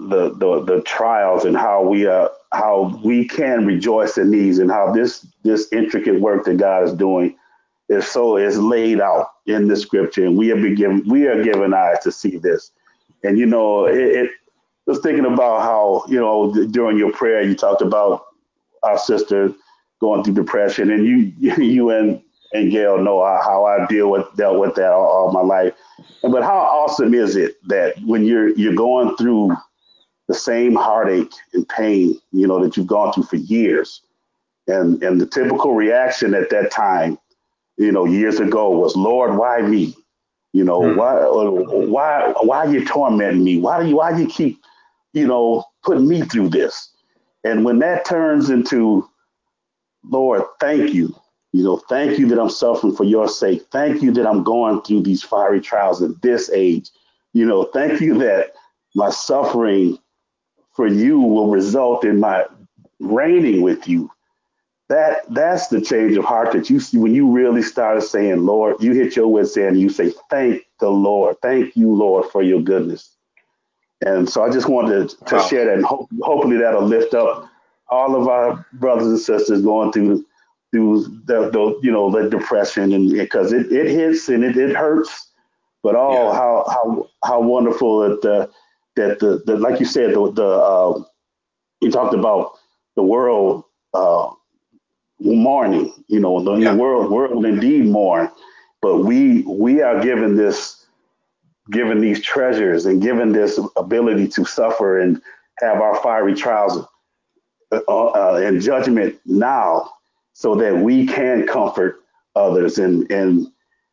the the, the trials and how we uh how we can rejoice in these, and how this this intricate work that God is doing is so is laid out in the scripture, and we have been given we are given eyes to see this. And you know, it, it was thinking about how, you know, during your prayer you talked about our sister going through depression, and you you and and Gail know how I deal with dealt with that all, all my life. But how awesome is it that when you're you're going through the same heartache and pain, you know, that you've gone through for years, and and the typical reaction at that time, you know, years ago was, Lord, why me? You know, Hmm. why why why are you tormenting me? Why do you why do you keep, you know, putting me through this? And when that turns into, Lord, thank you. You know, thank you that I'm suffering for your sake. Thank you that I'm going through these fiery trials at this age. You know, thank you that my suffering for you will result in my reigning with you. That that's the change of heart that you see when you really started saying, Lord, you hit your wits end and you say, thank the Lord. Thank you, Lord, for your goodness. And so I just wanted to, to Wow. share that, and hope, hopefully that'll lift up all of our brothers and sisters going through through the, the you know the depression, and because it, it hits and it, it hurts, but oh Yeah. how how how wonderful that the that the, the like you said the the uh, you talked about the world uh, mourning, you know the, the Yeah. world world indeed mourn, but we we are given this given these treasures and given this ability to suffer and have our fiery trials uh, uh, and judgment now, so that we can comfort others. And and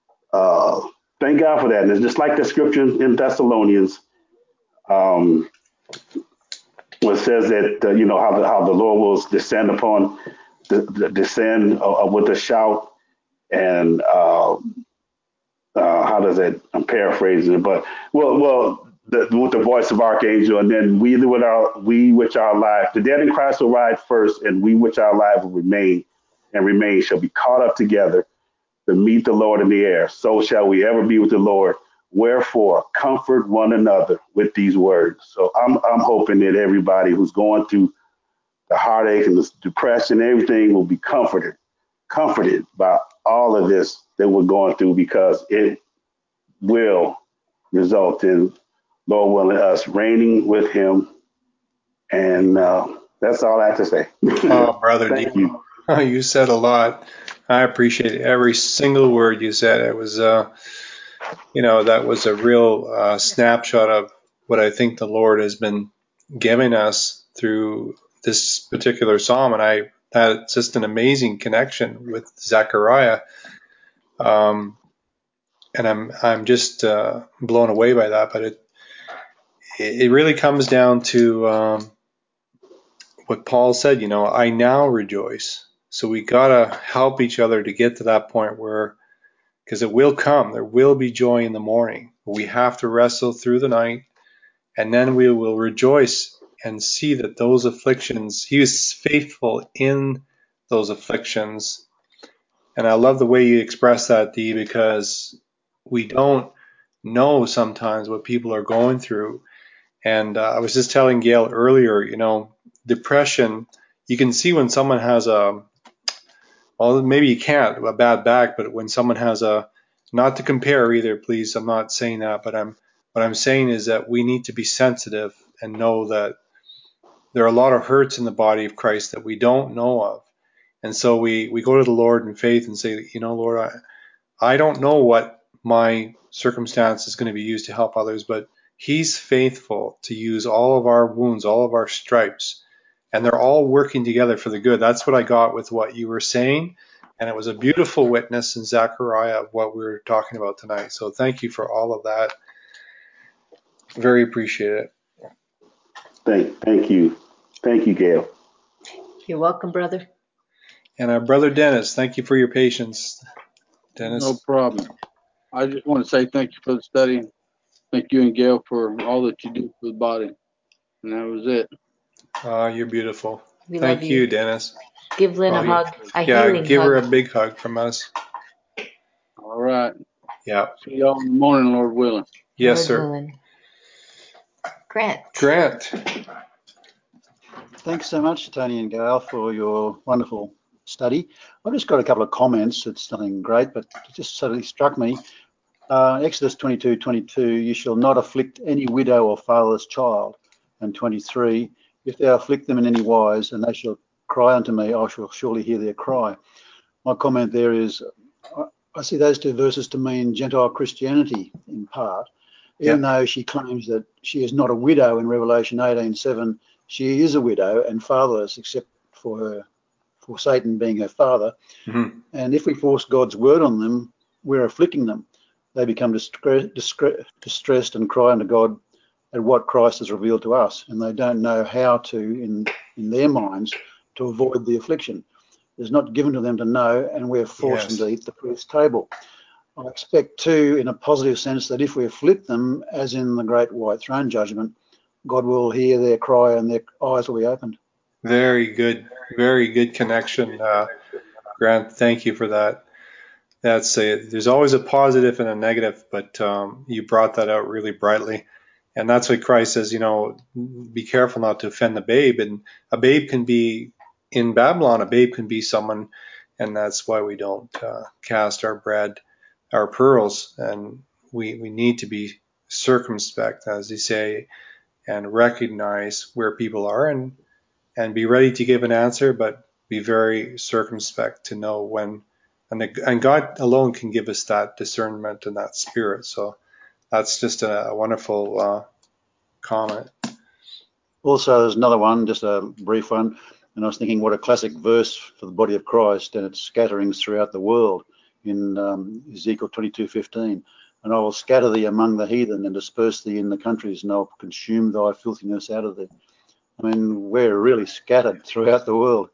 uh, thank God for that. And it's just like the scripture in Thessalonians, um, where it says that uh, you know how the, how the Lord will descend upon the, the descend uh, with a shout, and uh, uh, how does it? I'm paraphrasing it, but well, well, the, with the voice of archangel, and then we with our we which are alive, the dead in Christ will rise first, and we which are alive will remain, and remain shall be caught up together to meet the Lord in the air. So shall we ever be with the Lord. Wherefore, comfort one another with these words. So I'm I'm hoping that everybody who's going through the heartache and the depression, everything will be comforted, comforted by all of this that we're going through, because it will result in, Lord willing, us reigning with Him. And uh, that's all I have to say. Oh, brother, Thank you you. you said a lot. I appreciate every single word you said. It was, uh, you know, that was a real uh, snapshot of what I think the Lord has been giving us through this particular psalm. And I had just an amazing connection with Zechariah. Um, and I'm I'm just uh, blown away by that. But it it really comes down to um, what Paul said. You know, I now rejoice. So we gotta help each other to get to that point where, because it will come, there will be joy in the morning. We have to wrestle through the night, and then we will rejoice and see that those afflictions, He is faithful in those afflictions. And I love the way you express that, Dee, because we don't know sometimes what people are going through. And uh, I was just telling Gail earlier, you know, depression, you can see when someone has a, well, maybe you can't, a bad back, but when someone has a, not to compare either, please, I'm not saying that, but I'm, what I'm saying is that we need to be sensitive and know that there are a lot of hurts in the body of Christ that we don't know of. And so we, we go to the Lord in faith and say, you know, Lord, I, I don't know what my circumstance is going to be used to help others, but He's faithful to use all of our wounds, all of our stripes, and they're all working together for the good. That's what I got with what you were saying, and it was a beautiful witness in Zechariah of what we were talking about tonight. So thank you for all of that. Very appreciate it. Thank, thank you. Thank you, Gail. You're welcome, brother. And our brother Dennis, thank you for your patience, No Dennis. problem. I just want to say thank you for the study. Thank you and Gail for all that you do for the body. And that was it. Uh, you're beautiful. We love Thank you, you. Dennis. Give Lynn a Well, Okay. hug, a yeah, healing give her hug. a big hug from us. All right. Yeah. See y'all in the morning, Lord willing. Yes, Lord sir. willing. Grant. Grant. Thanks so much, Tony and Gail, for your wonderful study. I've just got a couple of comments. It's nothing great, but it just suddenly struck me. Uh, Exodus twenty-two twenty-two, you shall not afflict any widow or fatherless child. And twenty-three, if thou afflict them in any wise, and they shall cry unto me, I shall surely hear their cry. My comment there is, I see those two verses to mean Gentile Christianity in part, even Yep. though she claims that she is not a widow in Revelation eighteen seven, she is a widow and fatherless except for her, for Satan being her father. Mm-hmm. And if we force God's word on them, we're afflicting them. They become distre- distre- distressed and cry unto God at what Christ has revealed to us, and they don't know how to, in, in their minds, to avoid the affliction. It's not given to them to know, and we're forced Yes. them to eat the fruit's table. I expect, too, in a positive sense, that if we afflict them, as in the great white throne judgment, God will hear their cry and their eyes will be opened. Very good. Very good connection, uh, Grant. Thank you for that. That's a, there's always a positive and a negative, but um, you brought that out really brightly. And that's what Christ says, you know, be careful not to offend the babe. And a babe can be in Babylon, a babe can be someone, and that's why we don't uh, cast our bread, our pearls. And we, we need to be circumspect, as you say, and recognize where people are and, and be ready to give an answer, but be very circumspect to know when. And, the, and God alone can give us that discernment and that spirit. So that's just a, a wonderful uh, comment. Also, there's another one, just a brief one, and I was thinking what a classic verse for the body of Christ and its scatterings throughout the world in um, Ezekiel twenty-two fifteen. And I will scatter thee among the heathen and disperse thee in the countries, and I'll consume thy filthiness out of thee. I mean, we're really scattered throughout the world.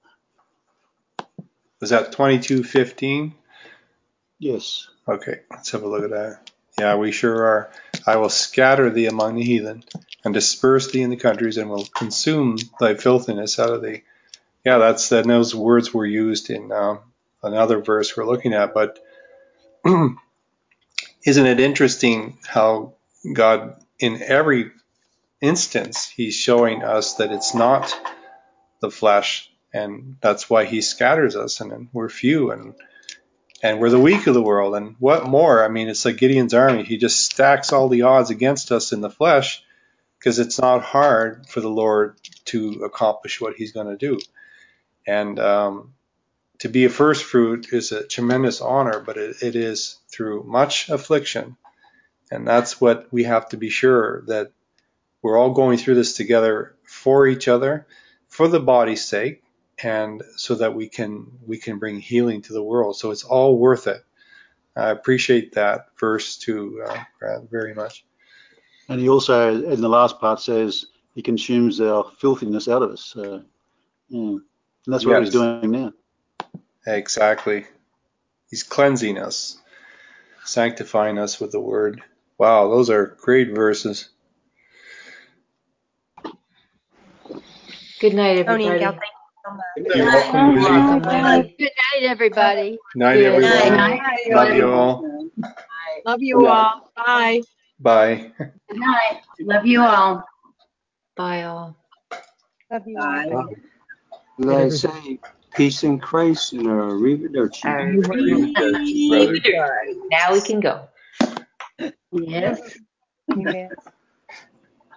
Was that twenty-two fifteen? Yes. Okay, let's have a look at that. Yeah, we sure are. I will scatter thee among the heathen and disperse thee in the countries and will consume thy filthiness out of thee. Yeah, that's and those words were used in um, another verse we're looking at. But isn't it interesting how God, in every instance, he's showing us that it's not the flesh, and that's why he scatters us, and, and we're few, and and we're the weak of the world. And what more? I mean, it's like Gideon's army. He just stacks all the odds against us in the flesh because it's not hard for the Lord to accomplish what he's going to do. And um, to be a first fruit is a tremendous honor, but it, it is through much affliction. And that's what we have to be sure, that we're all going through this together for each other, for the body's sake, and so that we can we can bring healing to the world. So it's all worth it. I appreciate that verse too, uh, Grant, very much. And he also, in the last part, says he consumes our filthiness out of us. Uh, yeah. And that's what Yes. he's doing now. Exactly. He's cleansing us, sanctifying us with the word. Wow, those are great verses. Good night, Tony and everybody. Gal, thank you so much. You're welcome, You're Lizzie. welcome, Good Linda. night, everybody. Night, Good everyone. night. Love you all. Love you all. Bye. Bye. Good night. Love you all. Bye, all. Love you all. And I say peace and grace and arrivederci. Arrivederci, brother. Now we can go. Yes. Amen.